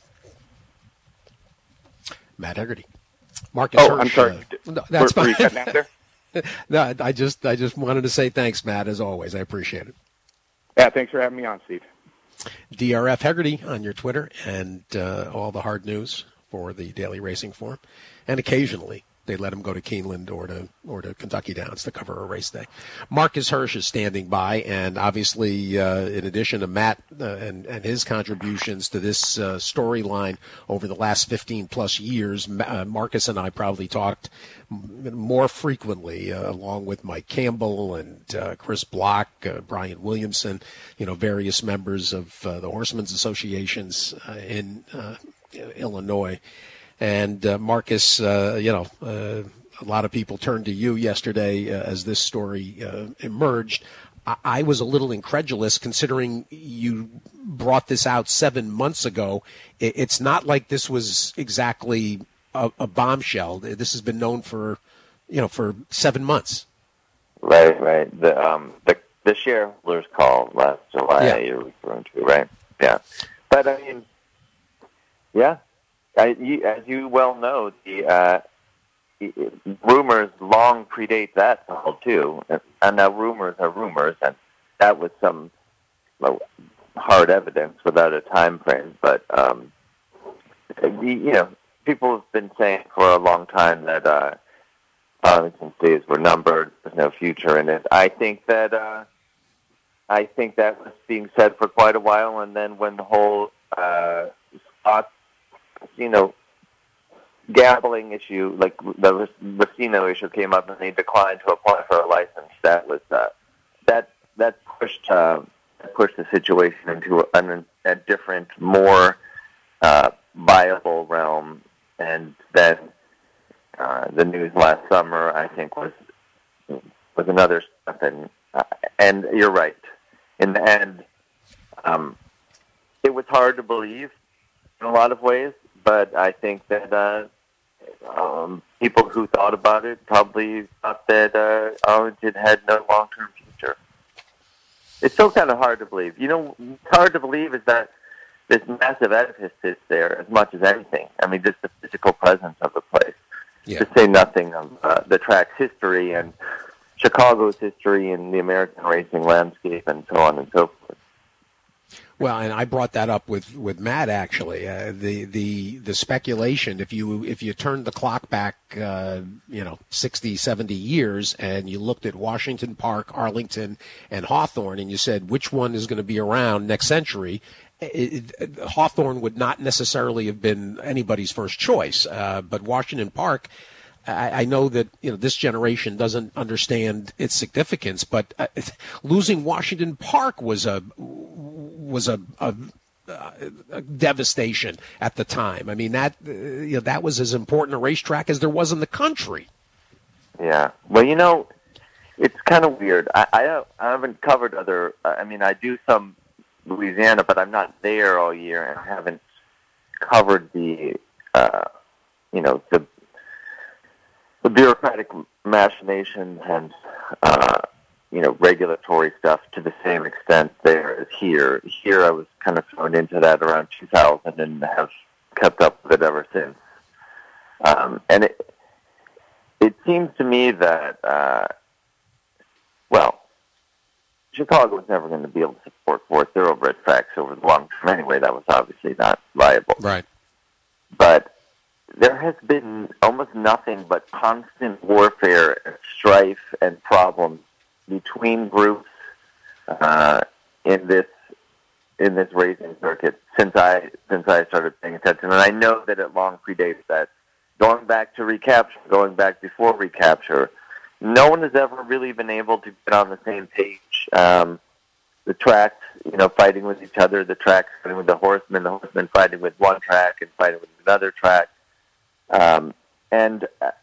Matt Hegarty. Marcus oh, Hirsch, I'm sorry. Uh, no, that's were, were fine. you out there? No, I just I just wanted to say thanks, Matt, as always. I appreciate it. Yeah, thanks for having me on, Steve. D R F Hegarty on your Twitter, and uh, all the hard news for the Daily Racing Form. And occasionally they let him go to Keeneland or to or to Kentucky Downs to cover a race day. Marcus Hirsch is standing by, and obviously, uh, in addition to Matt uh, and, and his contributions to this uh, storyline over the last fifteen plus years, uh, Marcus and I probably talked more frequently, uh, along with Mike Campbell and uh, Chris Block, uh, Brian Williamson, you know, various members of uh, the Horsemen's Associations uh, in uh, Illinois. And uh, Marcus, uh, you know, uh, a lot of people turned to you yesterday uh, as this story uh, emerged. I-, I was a little incredulous considering you brought this out seven months ago. It- it's not like this was exactly a, a bombshell. This has been known for, you know, for seven months. Right, right. The um, the the shareholders call last July. Yeah. You're referring to, right? Yeah, but I mean, yeah, I, you, as you well know, the uh, rumors long predate that call too, and, and now rumors are rumors, and that was some well, hard evidence without a time frame. But um, you know, people have been saying for a long time that. Uh, Arlington's days were numbered. There's no future in it. I think that uh, I think that was being said for quite a while, and then when the whole uh, spot, you know, gambling issue, like the Racino issue, came up, and they declined to apply for a license. That was uh, that that pushed uh, pushed the situation into a, a different, more uh, viable realm, and then. Uh, the news last summer, I think, was was another step, and uh, and you're right. In the end, um, it was hard to believe in a lot of ways, but I think that uh, um, people who thought about it probably thought that uh, Arlington had no long-term future. It's still kind of hard to believe. You know, what's hard to believe is that this massive edifice sits there as much as anything. I mean, just the physical presence of the place. Yeah. To say nothing of uh, the track's history and Chicago's history and the American racing landscape and so on and so forth. Well, and I brought that up with, with Matt, actually. Uh, the, the the speculation, if you if you turned the clock back, uh, you know, sixty, seventy years, and you looked at Washington Park, Arlington, and Hawthorne, and you said, which one is going to be around next century, It, it, Hawthorne would not necessarily have been anybody's first choice, uh, but Washington Park, I, I know that you know this generation doesn't understand its significance, but uh, losing Washington Park was a was a, a, a devastation at the time. I mean that uh, you know that was as important a racetrack as there was in the country. Yeah, well, you know, it's kind of weird. I, I I haven't covered other. I mean, I do some. Louisiana, but I'm not there all year and haven't covered the, uh, you know, the the bureaucratic machinations and, uh, you know, regulatory stuff to the same extent there as here. Here, I was kind of thrown into that around two thousand and have kept up with it ever since. Um, and it it seems to me that, uh, well. Chicago was never going to be able to support four thoroughbred tracks over the long term anyway. That was obviously not viable. Right. But there has been almost nothing but constant warfare, and strife, and problems between groups uh, in this in this racing circuit since I since I started paying attention. And I know that it long predates that. Going back to recapture, going back before recapture. No one has ever really been able to get on the same page. Um, the tracks, you know, fighting with each other, the tracks fighting with the horsemen, the horsemen fighting with one track and fighting with another track. Um, and uh,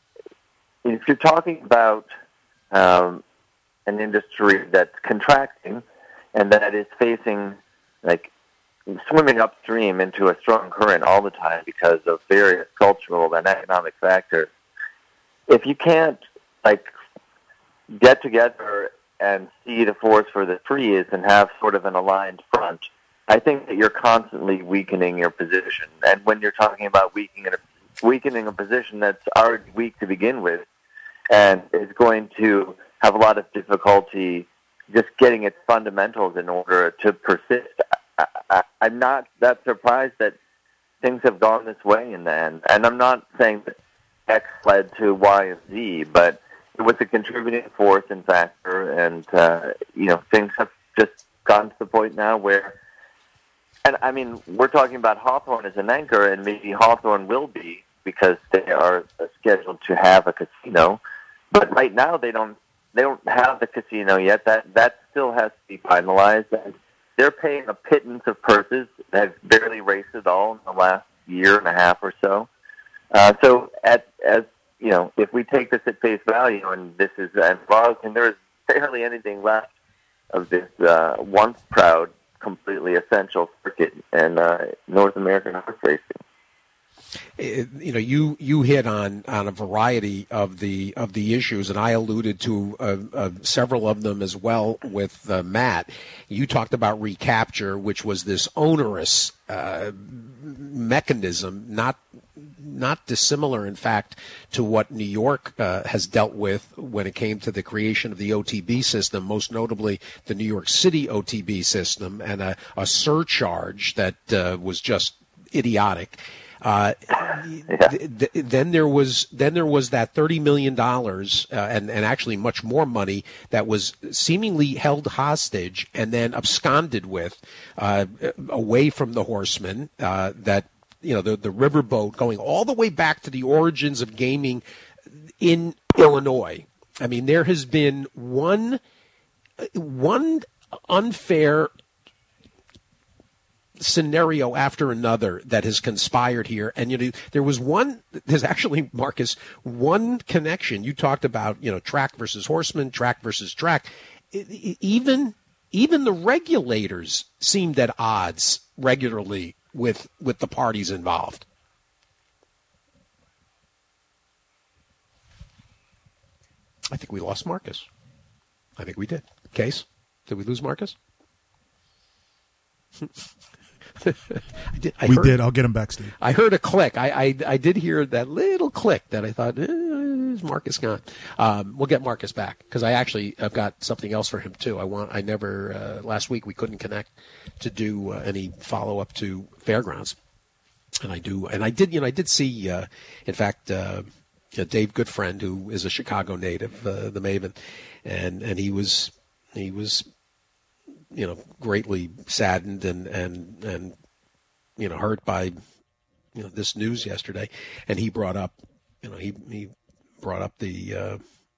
if you're talking about um, an industry that's contracting and that is facing, like, swimming upstream into a strong current all the time because of various cultural and economic factors, if you can't like get together and see the forest for the trees and have sort of an aligned front, I think that you're constantly weakening your position. And when you're talking about weakening a, weakening a position that's already weak to begin with and is going to have a lot of difficulty just getting its fundamentals in order to persist, I, I, I'm not that surprised that things have gone this way in the end. And I'm not saying that X led to Y and Z, but it was a contributing force and factor, and uh, you know things have just gotten to the point now where, and I mean, we're talking about Hawthorne as an anchor, and maybe Hawthorne will be because they are scheduled to have a casino, but right now they don't they don't have the casino yet. That that still has to be finalized, and they're paying a pittance of purses. They've barely raced at all in the last year and a half or so. Uh, so, at as you know, if we take this at face value, and this is and and there is barely anything left of this uh, once proud, completely essential circuit in uh, North American horse racing. It, you know, you, you hit on, on a variety of the of the issues, and I alluded to uh, uh, several of them as well with uh, Matt. You talked about recapture, which was this onerous uh, mechanism, not not dissimilar, in fact, to what New York uh, has dealt with when it came to the creation of the O T B system, most notably the New York City O T B system, and a, a surcharge that uh, was just idiotic. Uh, yeah. th- th- then there was then there was that thirty million dollars uh, and and actually much more money that was seemingly held hostage and then absconded with uh, away from the horsemen. Uh, that you know the the riverboat going all the way back to the origins of gaming in Illinois. I mean, there has been one one unfair scenario after another that has conspired here. And, you know, there was one, there's actually, Marcus, one connection. You talked about, you know, track versus horseman, track versus track. Even, even the regulators seemed at odds regularly with, with the parties involved. I think we lost Marcus. I think we did. Case, did we lose Marcus? I did, I we heard, did. I'll get him back, Steve. I heard a click. I, I, I did hear that little click that I thought, eh, is Marcus gone? Um, we'll get Marcus back because I actually have got something else for him too. I want. I never uh, last week we couldn't connect to do uh, any follow up to Fairgrounds, and I do. And I did. You know, I did see. Uh, in fact, uh, Dave Goodfriend, who is a Chicago native, uh, the Maven, and and he was he was. you know, greatly saddened and, and, and, you know, hurt by, you know, this news yesterday. And he brought up, you know, he, he brought up the, uh,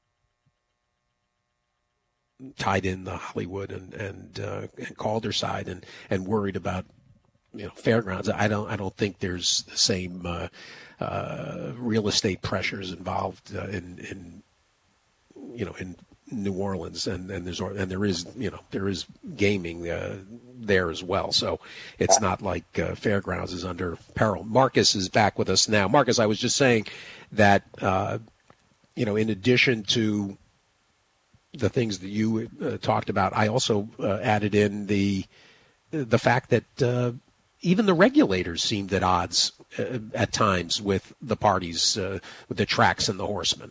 tied in the Hollywood and, and, uh, and Calder side and, and worried about, you know, Fairgrounds. I don't, I don't think there's the same, uh, uh, real estate pressures involved uh, in, in, you know, in, New Orleans, and, and there's and there is you know there is gaming uh, there as well, so it's not like uh, Fairgrounds is under peril. Marcus is back with us now. Marcus, I was just saying that uh, you know in addition to the things that you uh, talked about, I also uh, added in the the fact that uh, even the regulators seemed at odds uh, at times with the parties, uh, with the tracks and the horsemen.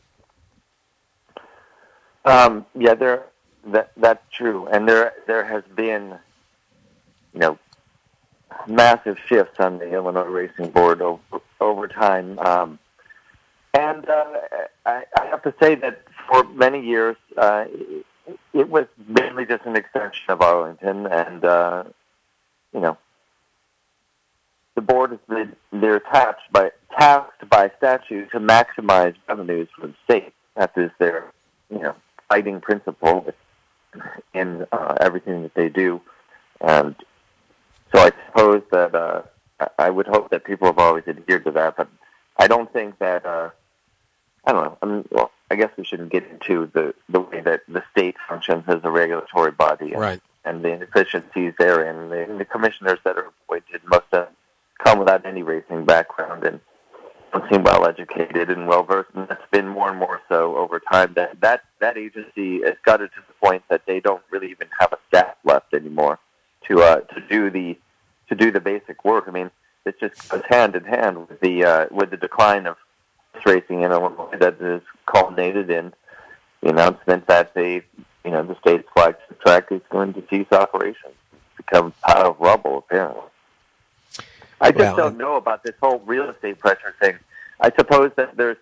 Um, yeah, there that that's true, and there there has been, you know, massive shifts on the Illinois Racing Board over over time, um, and uh, I, I have to say that for many years uh, it, it was mainly just an extension of Arlington, and uh, you know, the board has been they're tasked by tasked by statute to maximize revenues for the state. That is their you know. Fighting principle in uh, everything that they do, and so I suppose that uh, I would hope that people have always adhered to that. But I don't think that uh, I don't know. I mean, well, I guess we shouldn't get into the, the way that the state functions as a regulatory body, and, right. and the inefficiencies therein. The, the commissioners that are appointed must have come without any racing background and don't seem well educated and well versed, and that's been more and more so over time. That that that agency has got it to the point that they don't really even have a staff left anymore to uh, to do the to do the basic work. I mean, it just goes hand in hand with the uh, with the decline of racing in Illinois that is culminated in the announcement that they you know the state's flagship track is going to cease operations, become a pile of rubble apparently. I just well, don't know about this whole real estate pressure thing. I suppose that there's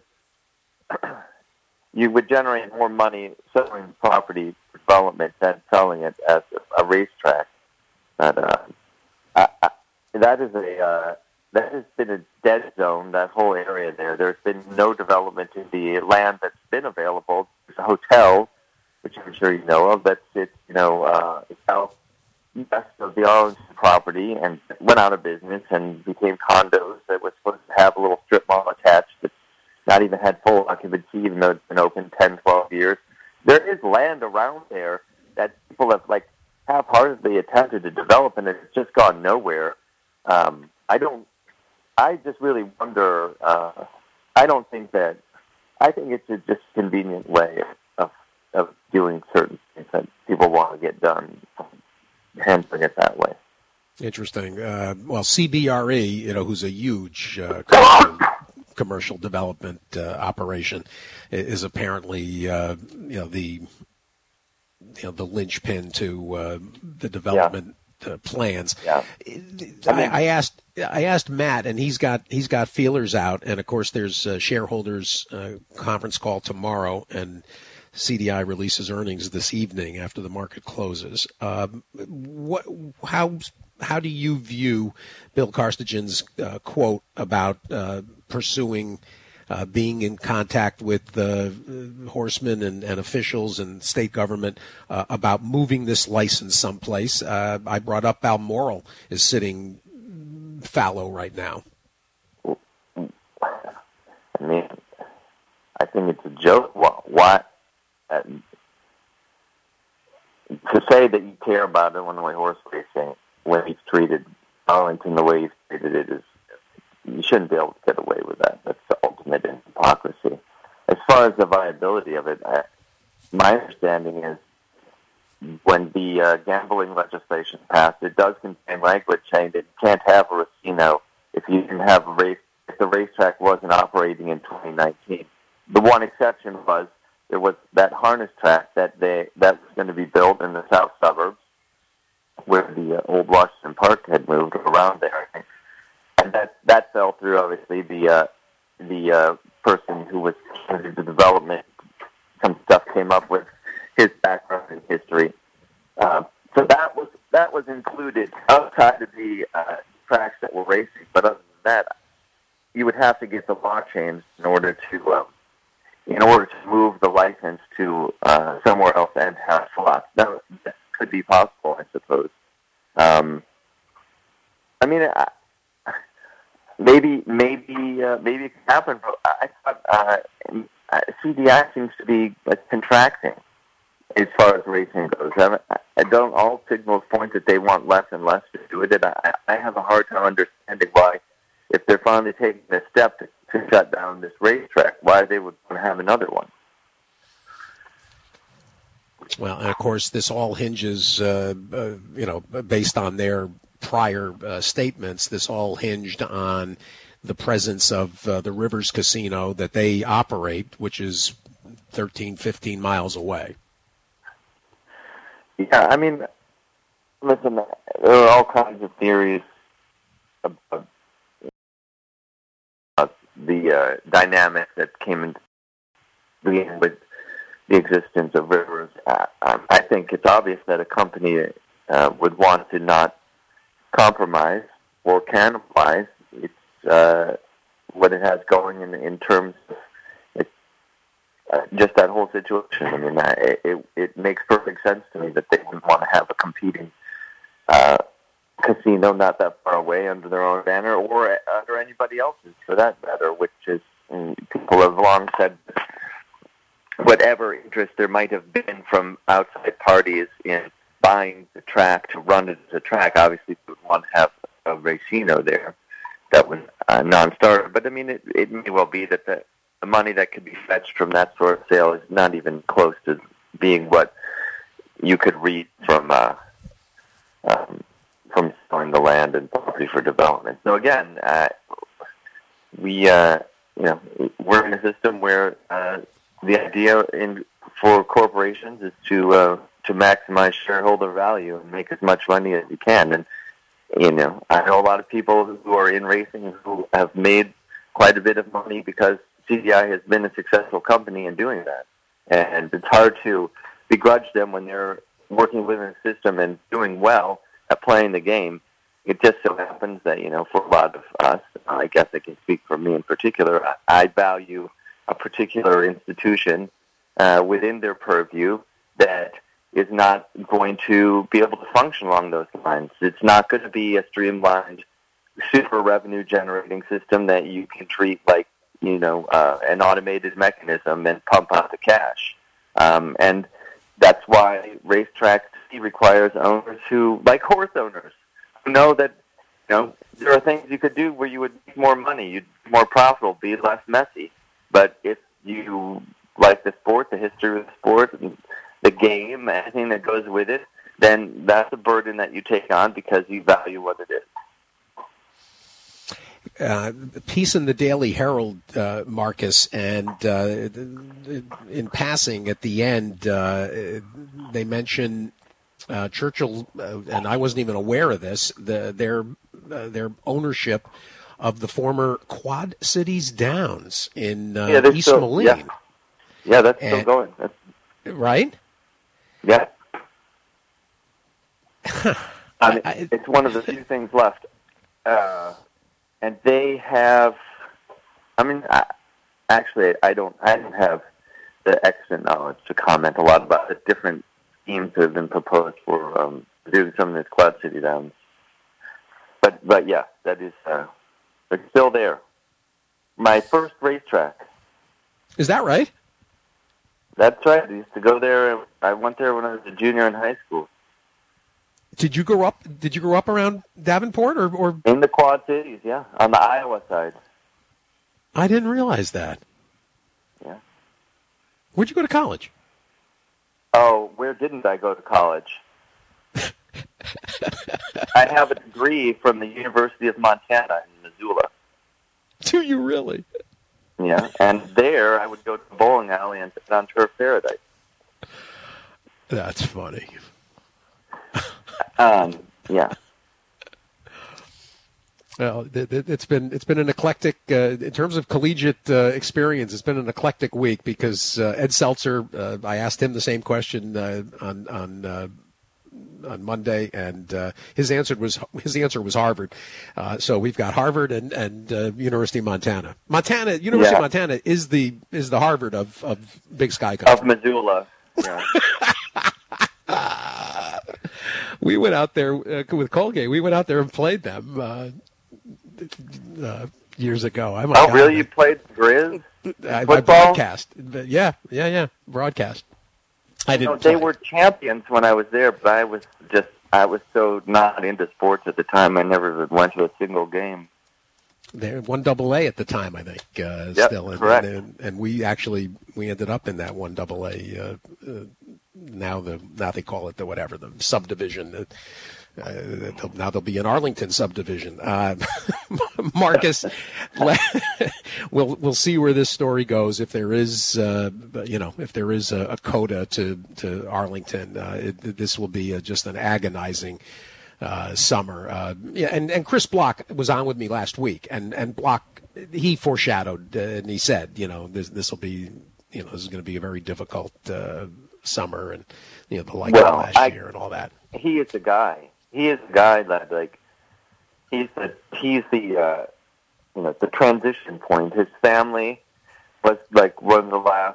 you would generate more money selling property development than selling it as a racetrack. But uh, I, I, that is a uh, that has been a dead zone. That whole area there. There's been no development in the land that's been available. There's a hotel, which I'm sure you know of, that sits you know uh, south yes, so they owned property and went out of business and became condos that were supposed to have a little strip mall attached that not even had full occupancy, even though it's been open ten, twelve years. There is land around there that people have, like, half-heartedly attempted to develop, and it's just gone nowhere. Um, I don't, I just really wonder, uh, I don't think that, I think it's a just convenient way of, of doing certain things that people want to get done, handling it that way. Interesting. Uh, well, C B R E, you know, who's a huge uh, commercial, commercial development uh, operation, is apparently, uh, you know, the you know the linchpin to uh, the development yeah. uh, plans. Yeah. I, I, I asked I asked Matt, and he's got he's got feelers out, and of course there's a shareholders uh, conference call tomorrow, and C D I releases earnings this evening after the market closes. Um, what how how do you view Bill Carstagen's uh, quote about uh, pursuing? Uh, being in contact with uh, horsemen and, and officials and state government uh, about moving this license someplace. Uh, I brought up Balmoral is sitting fallow right now. I mean, I think it's a joke. Why? Uh, to say that you care about Illinois horse racing when he's treated Arlington the way he's treated it is, you shouldn't be able to get away with that. That's the ultimate in hypocrisy. As far as the viability of it, I, my understanding is when the uh, gambling legislation passed, it does contain language saying that you can't have a casino if you didn't have a race, if the racetrack wasn't operating in twenty nineteen. The one exception was there was that harness track that they that was going to be built in the south suburbs where the uh, old Washington Park had moved around there, I think. And that that fell through. Obviously, the uh, the uh, person who was into the development, some stuff came up with his background and history. Uh, so that was that was included outside of the uh, tracks that were racing. But other than that, you would have to get the law changed in order to um, in order to move the license to uh, somewhere else and have slots. That, that could be possible, I suppose. Um, I mean. I, Maybe, maybe, uh, maybe it can happen. But I thought uh, C D I seems to be like, contracting as far as racing goes. I, I don't. All signals point that they want less and less to do with it. I, I have a hard time understanding why, if they're finally taking the step to, to shut down this racetrack, why they would want to have another one. Well, and of course, this all hinges, uh, uh, you know, based on their prior uh, statements. This all hinged on the presence of uh, the Rivers Casino that they operate, which is thirteen, fifteen miles away. Yeah, I mean, listen, there are all kinds of theories about the uh, dynamic that came into being with the existence of Rivers. Uh, I think it's obvious that a company uh, would want to not compromise or cannibalize it's uh, what it has going in in terms of it, uh, just that whole situation. I mean, uh, it it makes perfect sense to me that they wouldn't want to have a competing uh, casino not that far away under their own banner or under anybody else's, for that matter. Which is, um, people have long said, whatever interest there might have been from outside parties in buying the track to run it as a track, obviously we would want to have a racino there. That was a non-starter. But, I mean, it, it may well be that the, the money that could be fetched from that sort of sale is not even close to being what you could read from uh, um, from selling the land and property for development. So, again, uh, we, uh, you know, we're in a system where uh, the idea in for corporations is to uh, to maximize shareholder value and make as much money as you can. And, you know, I know a lot of people who are in racing who have made quite a bit of money because C D I has been a successful company in doing that. And it's hard to begrudge them when they're working within a system and doing well at playing the game. It just so happens that, you know, for a lot of us, I guess I can speak for me in particular, I, I value a particular institution uh, within their purview that is not going to be able to function along those lines. It's not going to be a streamlined, super revenue-generating system that you can treat like, you know, uh, an automated mechanism and pump out the cash. Um, and that's why racetracks requires owners who, like horse owners, who know that, you know, there are things you could do where you would make more money, you'd be more profitable, be less messy. But if you like the sport, the history of the sport, and the game, anything that goes with it, then that's a burden that you take on because you value what it is. Uh, piece in the Daily Herald, uh, Marcus, and uh, in passing at the end, uh, they mention uh, Churchill, uh, and I wasn't even aware of this, the, their uh, their ownership of the former Quad Cities Downs in uh, yeah, East still, Moline. Yeah. yeah, that's and, still going. That's, right? Yeah. I mean, I, it's one of the few things left. Uh, and they have, I mean, I, actually, I don't, I don't have the excellent knowledge to comment a lot about the different schemes that have been proposed for um, doing some of these Quad City Downs. But, but yeah, that is, uh, it's still there. My first racetrack. Is that right? That's right. I used to go there. I went there when I was a junior in high school. Did you grow up? Did you grow up around Davenport, or, or in the Quad Cities? Yeah, on the Iowa side. I didn't realize that. Yeah. Where'd you go to college? Oh, where didn't I go to college? I have a degree from the University of Montana in Missoula. Do you really? Yeah, and there I would go to the bowling alley and sit on Turf Paradise. That's funny. um, yeah. Well, it's been it's been an eclectic uh, in terms of collegiate uh, experience. It's been an eclectic week because uh, Ed Seltzer. Uh, I asked him the same question uh, on on. Uh, on Monday, and uh, his answer was his answer was Harvard. Uh, so we've got Harvard and and uh, University of Montana. Montana University yeah. of Montana is the is the Harvard of, of Big Sky Country. Of Missoula. Yeah. We went out there uh, with Colgate. We went out there and played them uh, uh, years ago. I'm oh, really? You played Grizz? I, I broadcast. Yeah, yeah, yeah. Broadcast. I didn't. No, they play. were champions when I was there, but I was just I was so not into sports at the time. I never went to a single game. They're one double A at the time, I think. Uh, yep, still, and, correct. And, and we actually we ended up in that one double A. Uh, uh, now the now they call it the whatever the subdivision. Uh, uh, now they'll be an Arlington subdivision. Uh, Marcus, we'll we'll see where this story goes. If there is, uh, you know, if there is a, a coda to to Arlington, uh, it, this will be a, just an agonizing uh, summer. Uh, yeah, and and Chris Block was on with me last week, and and Block he foreshadowed uh, and he said, you know, this this will be, you know, this is going to be a very difficult uh, summer, and you know, the like well, last I, year and all that. He is the guy. He is the guy that, like, he's the he's the uh, you know the transition point. His family was like one of the last.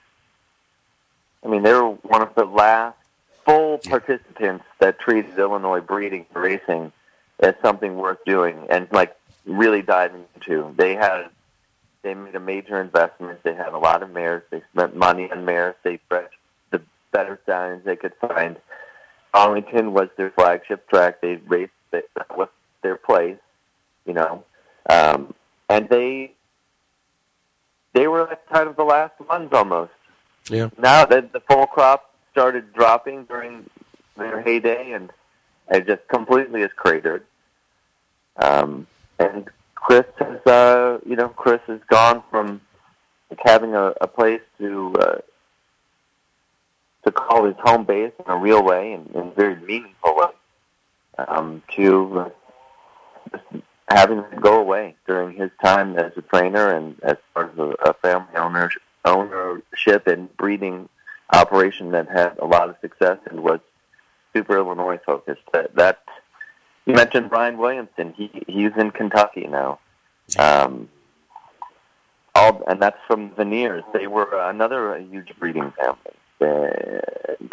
I mean, they were one of the last full participants that treated Illinois breeding and racing as something worth doing and like really diving into. They had they made a major investment. They had a lot of mares. They spent money on mares. They bred the better stallions they could find. Arlington was their flagship track. They raced that was their place, you know, um, and they they were like kind of the last ones almost. Yeah. Now that the full crop started dropping during their heyday, and it just completely is cratered. Um, and Chris has, uh, you know, Chris has gone from like, having a, a place to. Uh, to call his home base in a real way and in a very meaningful way, um, to uh, just having to go away during his time as a trainer and as part of a, a family ownership, ownership and breeding operation that had a lot of success and was super Illinois focused. That, that you mentioned Brian Williamson. He he's in Kentucky now. Um, all and that's from Veneers. They were another huge breeding family. Uh, those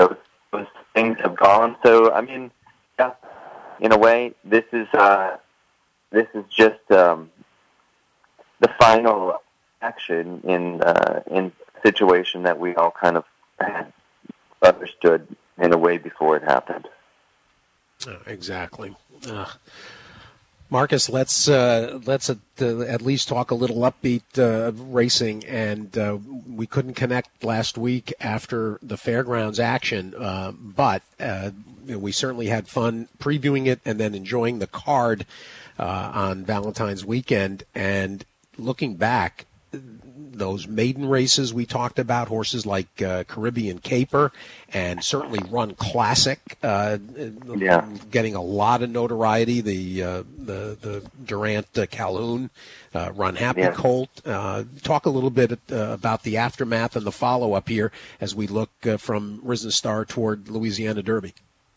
those things have gone. So, I mean, yeah, in a way, this is uh, this is just um, the final action in uh, in a situation that we all kind of had understood in a way before it happened. Uh, exactly. Uh, Marcus, let's uh, let's at, uh, at least talk a little upbeat uh, racing, and uh, we couldn't connect last week after the fairgrounds action, uh, but uh, we certainly had fun previewing it and then enjoying the card uh, on Valentine's weekend. And looking back, those maiden races we talked about, horses like uh, Caribbean Caper and certainly Run Classic, uh, yeah. getting a lot of notoriety. The uh, the the Durant uh, Calhoun uh, Run Happy yeah. Colt. Uh, talk a little bit uh, about the aftermath and the follow up here as we look uh, from Risen Star toward Louisiana Derby.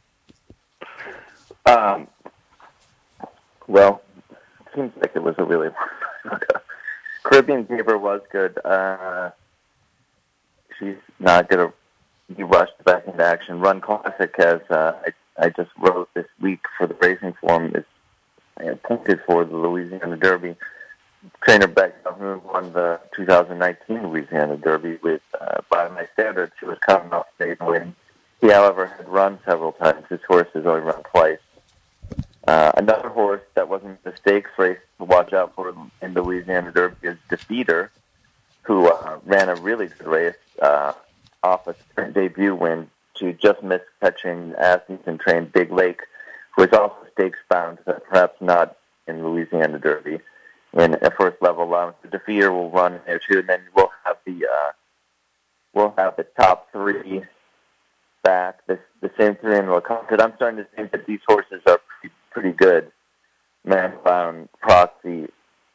Um, well, it seems like it was a really Caribbean Caper was good. Uh, she's not going to be rushed back into action. Run Classic, as uh, I, I just wrote this week for the Racing Forum, is appointed for the Louisiana Derby. Trainer Beck Calhoun won the two thousand nineteen Louisiana Derby with uh, By My Standards, who was coming off state win. He, however, had run several times. His horse has only run twice. Uh, another horse that wasn't the stakes race to watch out for in the Louisiana Derby is Defeater, who uh, ran a really good race uh, off a sprint debut win to just miss catching Asmussen trained Big Lake, who is also stakes bound, but perhaps not in Louisiana Derby. In a first level allowance, the Defeater will run there too, and then we'll have the uh, we'll have the top three back, the the same three in Lecompton. I'm starting to think that these horses are pretty, pretty good. Manbound, Proxy,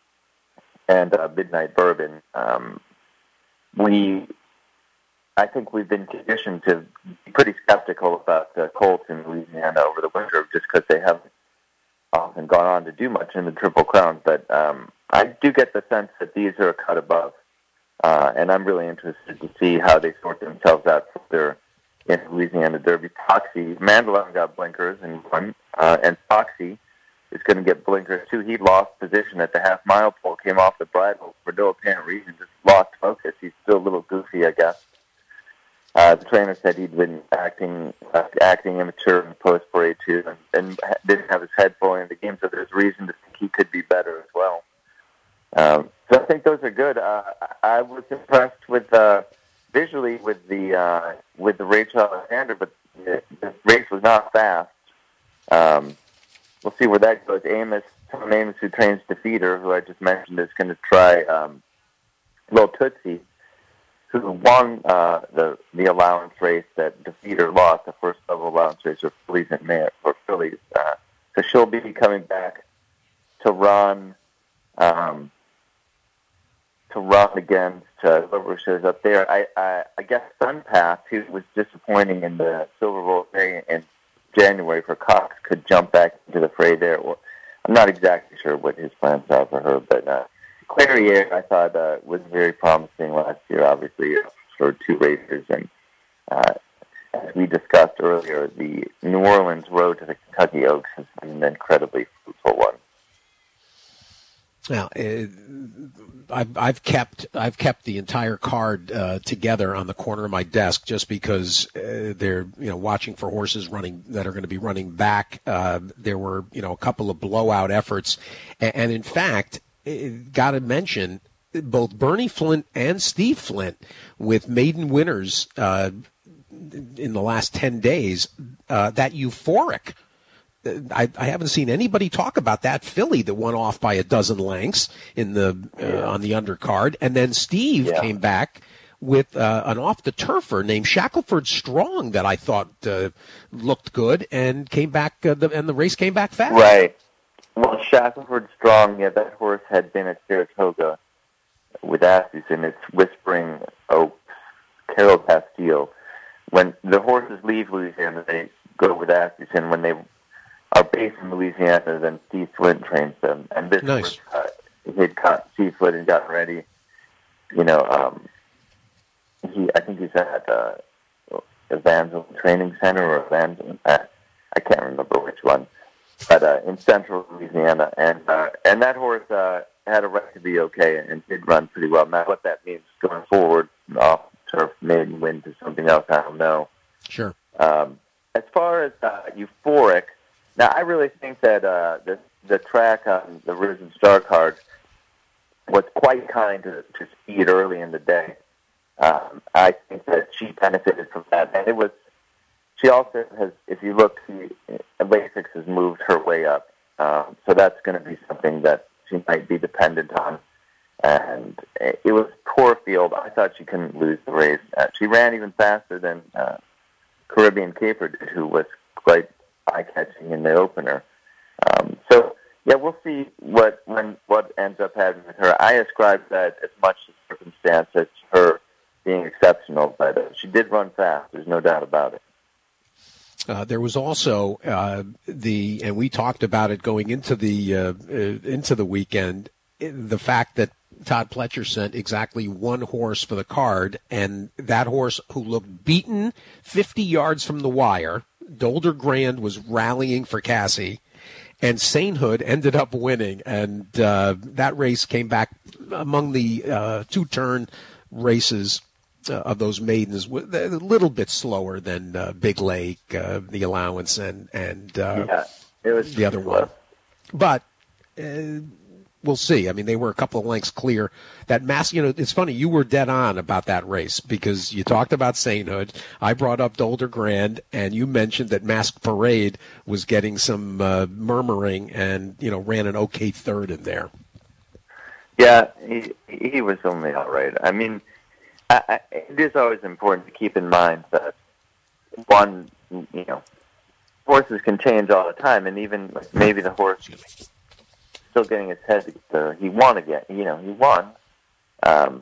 and uh, Midnight Bourbon. Um, we, I think we've been conditioned to be pretty skeptical about the Colts in Louisiana over the winter, just because they haven't often gone on to do much in the Triple Crown. But um, I do get the sense that these are a cut above, uh, and I'm really interested to see how they sort themselves out for their in Louisiana Derby. Proxy, Mandalone got blinkers and won, uh, and Proxy is going to get blinkers too. He lost position at the half mile pole, came off the bridle for no apparent reason, just lost focus. He's still a little goofy, I guess. Uh, the trainer said he'd been acting uh, acting immature in the post parade too, and, and didn't have his head fully in the game, so there's reason to think he could be better as well. Um, so I think those are good. Uh, I was impressed with uh, visually with the uh, with the Rachel Alexander, but the, the race was not fast. Um, we'll see where that goes. Amos, Tom Amos, who trains Defeater, who I just mentioned, is going to try um, Lil Tootsie, who won uh, the the allowance race that Defeater lost, the first level allowance race for Phillies and Mayor for Phillies. Uh, so she'll be coming back to run um, to run against uh, whoever shows up there. I, I I guess Sunpath, who was disappointing in the Silver Bowl day in January for Cox, could jump back into the fray there. Or, I'm not exactly sure what his plans are for her, but uh, Clairiere, I thought, uh, was very promising last year, obviously, for two races. And uh, as we discussed earlier, the New Orleans road to the Kentucky Oaks has been an incredibly fruitful one. Now, uh, I've, I've kept I've kept the entire card uh, together on the corner of my desk just because uh, they're you know watching for horses running that are going to be running back. Uh, there were you know a couple of blowout efforts, and, and in fact, got to mention both Bernie Flint and Steve Flint with maiden winners uh, in the last ten days. Uh, that euphoric. I, I haven't seen anybody talk about that filly that went off by a dozen lengths in the uh, yeah. on the undercard, and then Steve yeah. came back with uh, an off the turfer named Shackelford Strong that I thought uh, looked good and came back, uh, the, and the race came back fast. Right. Well, Shackelford Strong, yeah, that horse had been at Saratoga with Asmussen. It's Whispering Oaks, Carol Castile. When the horses leave Louisiana, they go with Asmussen. When they are based in Louisiana, then Steve Flint trains them. And this nice. was, uh, he had caught Steve Flint and gotten ready. You know, um, he I think he's had uh, Evangeline Training Center or Evangeline, uh, I can't remember which one, but uh, in central Louisiana. And uh, and that horse uh, had a right to be okay and did run pretty well. Now, what that means going forward, off turf, maiden win to something else, I don't know. Sure. Um, as far as uh, Euphoric, now I really think that uh, the the track on the Risen Star card was quite kind to, to Speed early in the day. Um, I think that she benefited from that, and it was. She also has, if you look, she, Lasix has moved her way up, um, so that's going to be something that she might be dependent on. And it was poor field. I thought she couldn't lose the race. Uh, she ran even faster than uh, Caribbean Caper did, who was quite eye-catching in the opener. Um, so, yeah, we'll see what when what ends up happening with her. I ascribe that as much to circumstance as her being exceptional, but uh, she did run fast. There's no doubt about it. Uh, there was also uh, the, and we talked about it going into the uh, uh, into the weekend, the fact that Todd Pletcher sent exactly one horse for the card, and that horse who looked beaten fifty yards from the wire, Dolder Grand, was rallying for Cassie, and Sainthood ended up winning, and uh, that race came back among the uh, two-turn races uh, of those maidens, a little bit slower than uh, Big Lake, uh, the Allowance, and and uh, yeah, it was the other slow. one. But uh, we'll see. I mean, they were a couple of lengths clear. That mass, you know, it's funny. You were dead on about that race because you talked about Sainthood. I brought up Dolder Grand, and you mentioned that Masked Parade was getting some uh, murmuring and, you know, ran an okay third in there. Yeah, he he was only all right. I mean, I, I, it is always important to keep in mind that one, you know, horses can change all the time, and even like maybe the horse still getting his head together. He won again. You know, he won. Um,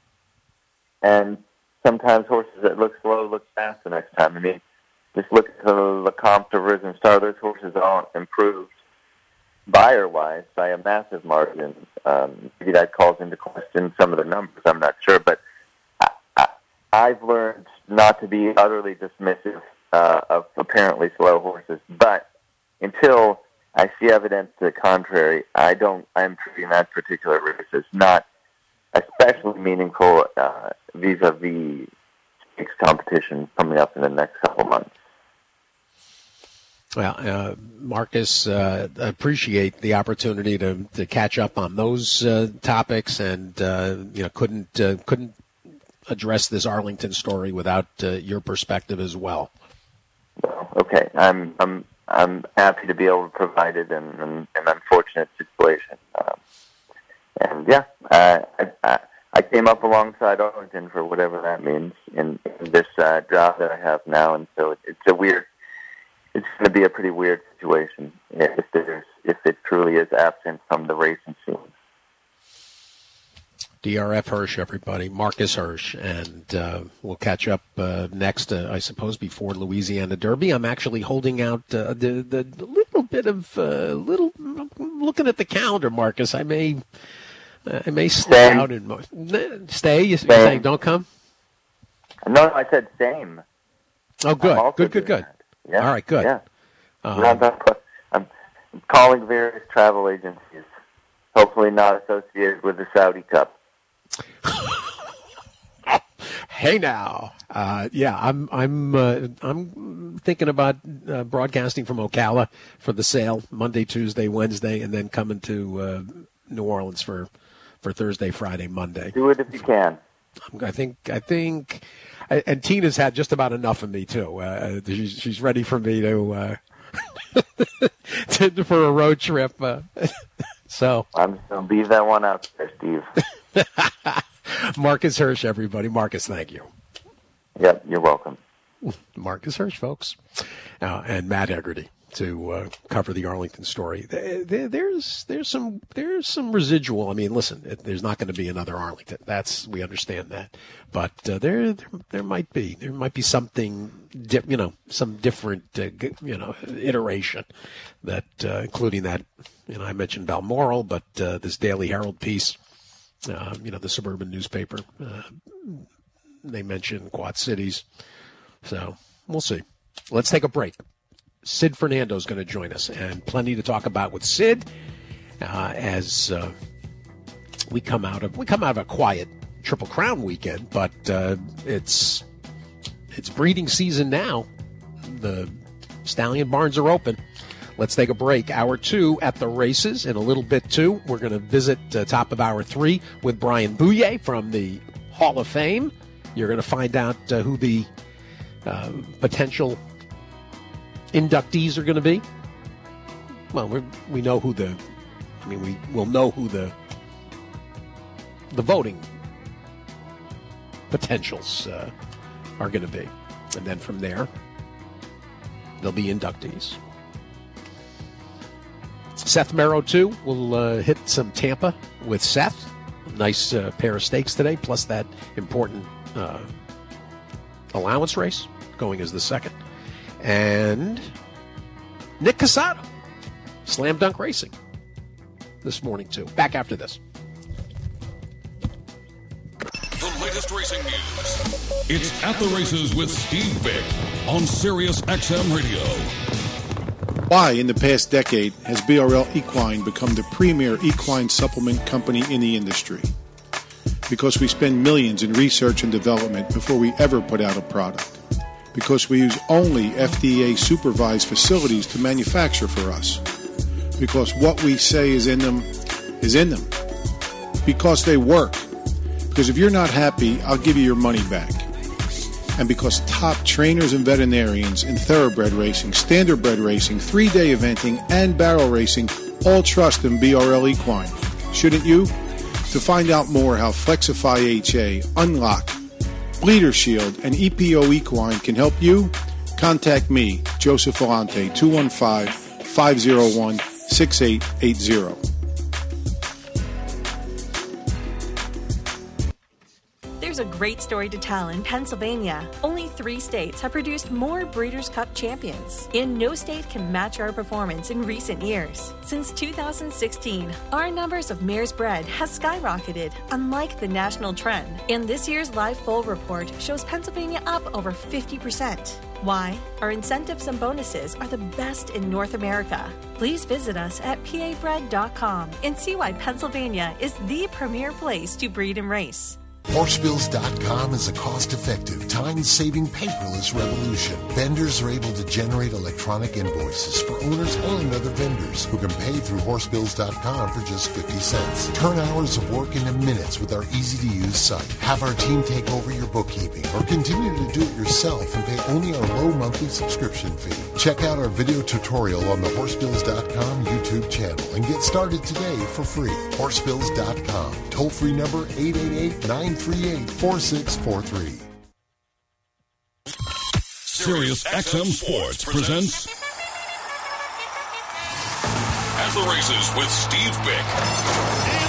and sometimes horses that look slow look fast the next time. I mean, just look at the Lecomte to Risen Star. Those horses all improved buyer-wise by a massive margin. Um, maybe that calls into question some of the numbers. I'm not sure. But I, I, I've learned not to be utterly dismissive uh, of apparently slow horses. But until I see evidence to the contrary, I don't. I'm treating that particular race as not especially meaningful uh, vis-a-vis stakes competition coming up in the next couple months. Well, uh, Marcus, uh, appreciate the opportunity to, to catch up on those uh, topics, and uh, you know couldn't uh, couldn't address this Arlington story without uh, your perspective as well. Well, okay, I'm I'm. I'm happy to be able to provide it in, in, in an unfortunate situation. Um, and, yeah, uh, I, I, I came up alongside Arlington for whatever that means in, in this uh, job that I have now. And so it, it's a weird, it's going to be a pretty weird situation if, there's, if it truly is absent from the racing scene. D R F Hirsch, everybody. Marcus Hirsch. And uh, we'll catch up uh, next, uh, I suppose, before Louisiana Derby. I'm actually holding out uh, the, the little bit of, uh, little, looking at the calendar, Marcus. I may uh, I may slip out and stay. You're saying don't come? No, no, I said same. Oh, good. Good, good, good. Yeah. All right, good. Yeah. Um, I'm calling various travel agencies, hopefully not associated with the Saudi Cup. Hey now, uh, yeah, I'm I'm uh, I'm thinking about uh, broadcasting from Ocala for the sale Monday, Tuesday, Wednesday, and then coming to uh, New Orleans for, for Thursday, Friday, Monday. Do it if you can. I think I think, and Tina's had just about enough of me too. Uh, she's she's ready for me to, uh, to for a road trip. Uh, so I'm just gonna leave that one out there, Steve. Marcus Hirsch, everybody. Marcus, thank you. Yep, you're welcome. Marcus Hirsch, folks, uh, and Matt Hegarty to uh, cover the Arlington story. There, there's there's some there's some residual. I mean, listen, it, there's not going to be another Arlington. That's we understand that, but uh, there, there there might be there might be something di- you know some different uh, you know iteration that uh, including that you know I mentioned Balmoral, but uh, this Daily Herald piece. Uh, you know, the suburban newspaper, uh, they mention Quad Cities, So we'll see. Let's take a break. Sid Fernando is going to join us, and plenty to talk about with Sid uh, as uh, we come out of we come out of a quiet Triple Crown weekend, but uh, it's it's breeding season now. The stallion barns are open. Let's take a break. Hour two at the races. In a little bit, too, we're going to visit uh, top of hour three with Brian Bouye from the Hall of Fame. You're going to find out uh, who the uh, potential inductees are going to be. Well, we we know who the. I mean, we will know who the the voting potentials uh, are going to be, and then from there, there'll be inductees. Seth Merrow, too, will uh, hit some Tampa with Seth. Nice uh, pair of stakes today, plus that important uh, allowance race going as the second. And Nick Casado, Slam Dunk Racing this morning, too. Back after this. The latest racing news. It's At the Races with Steve Bick on Sirius X M Radio. Why, in the past decade, has B R L Equine become the premier equine supplement company in the industry? Because we spend millions in research and development before we ever put out a product. Because we use only F D A-supervised facilities to manufacture for us. Because what we say is in them is in them. Because they work. Because if you're not happy, I'll give you your money back. And because top trainers and veterinarians in thoroughbred racing, standardbred racing, three-day eventing, and barrel racing all trust in B R L Equine. Shouldn't you? To find out more how Flexify H A, Unlock, Bleeder Shield, and E P O Equine can help you, contact me, Joseph Volante, two one five, five oh one, six eight eight zero. There's a great story to tell in Pennsylvania. Only three states have produced more Breeders' Cup champions, and no state can match our performance in recent years. Since two thousand sixteen, our numbers of mares bred has skyrocketed, unlike the national trend, and this year's Live Foal report shows Pennsylvania up over fifty percent. Why? Our incentives and bonuses are the best in North America. Please visit us at P A bred dot com and see why Pennsylvania is the premier place to breed and race. Horsebills dot com is a cost-effective, time-saving, paperless revolution. Vendors are able to generate electronic invoices for owners and other vendors who can pay through Horsebills dot com for just fifty cents. Turn hours of work into minutes with our easy-to-use site. Have our team take over your bookkeeping or continue to do it yourself and pay only our low monthly subscription fee. Check out our video tutorial on the Horsebills dot com YouTube channel and get started today for free. Horsebills dot com. Toll-free number eight eight eight, nine three eight, four six four three. Sirius X M Sports presents At the Races with Steve Bick.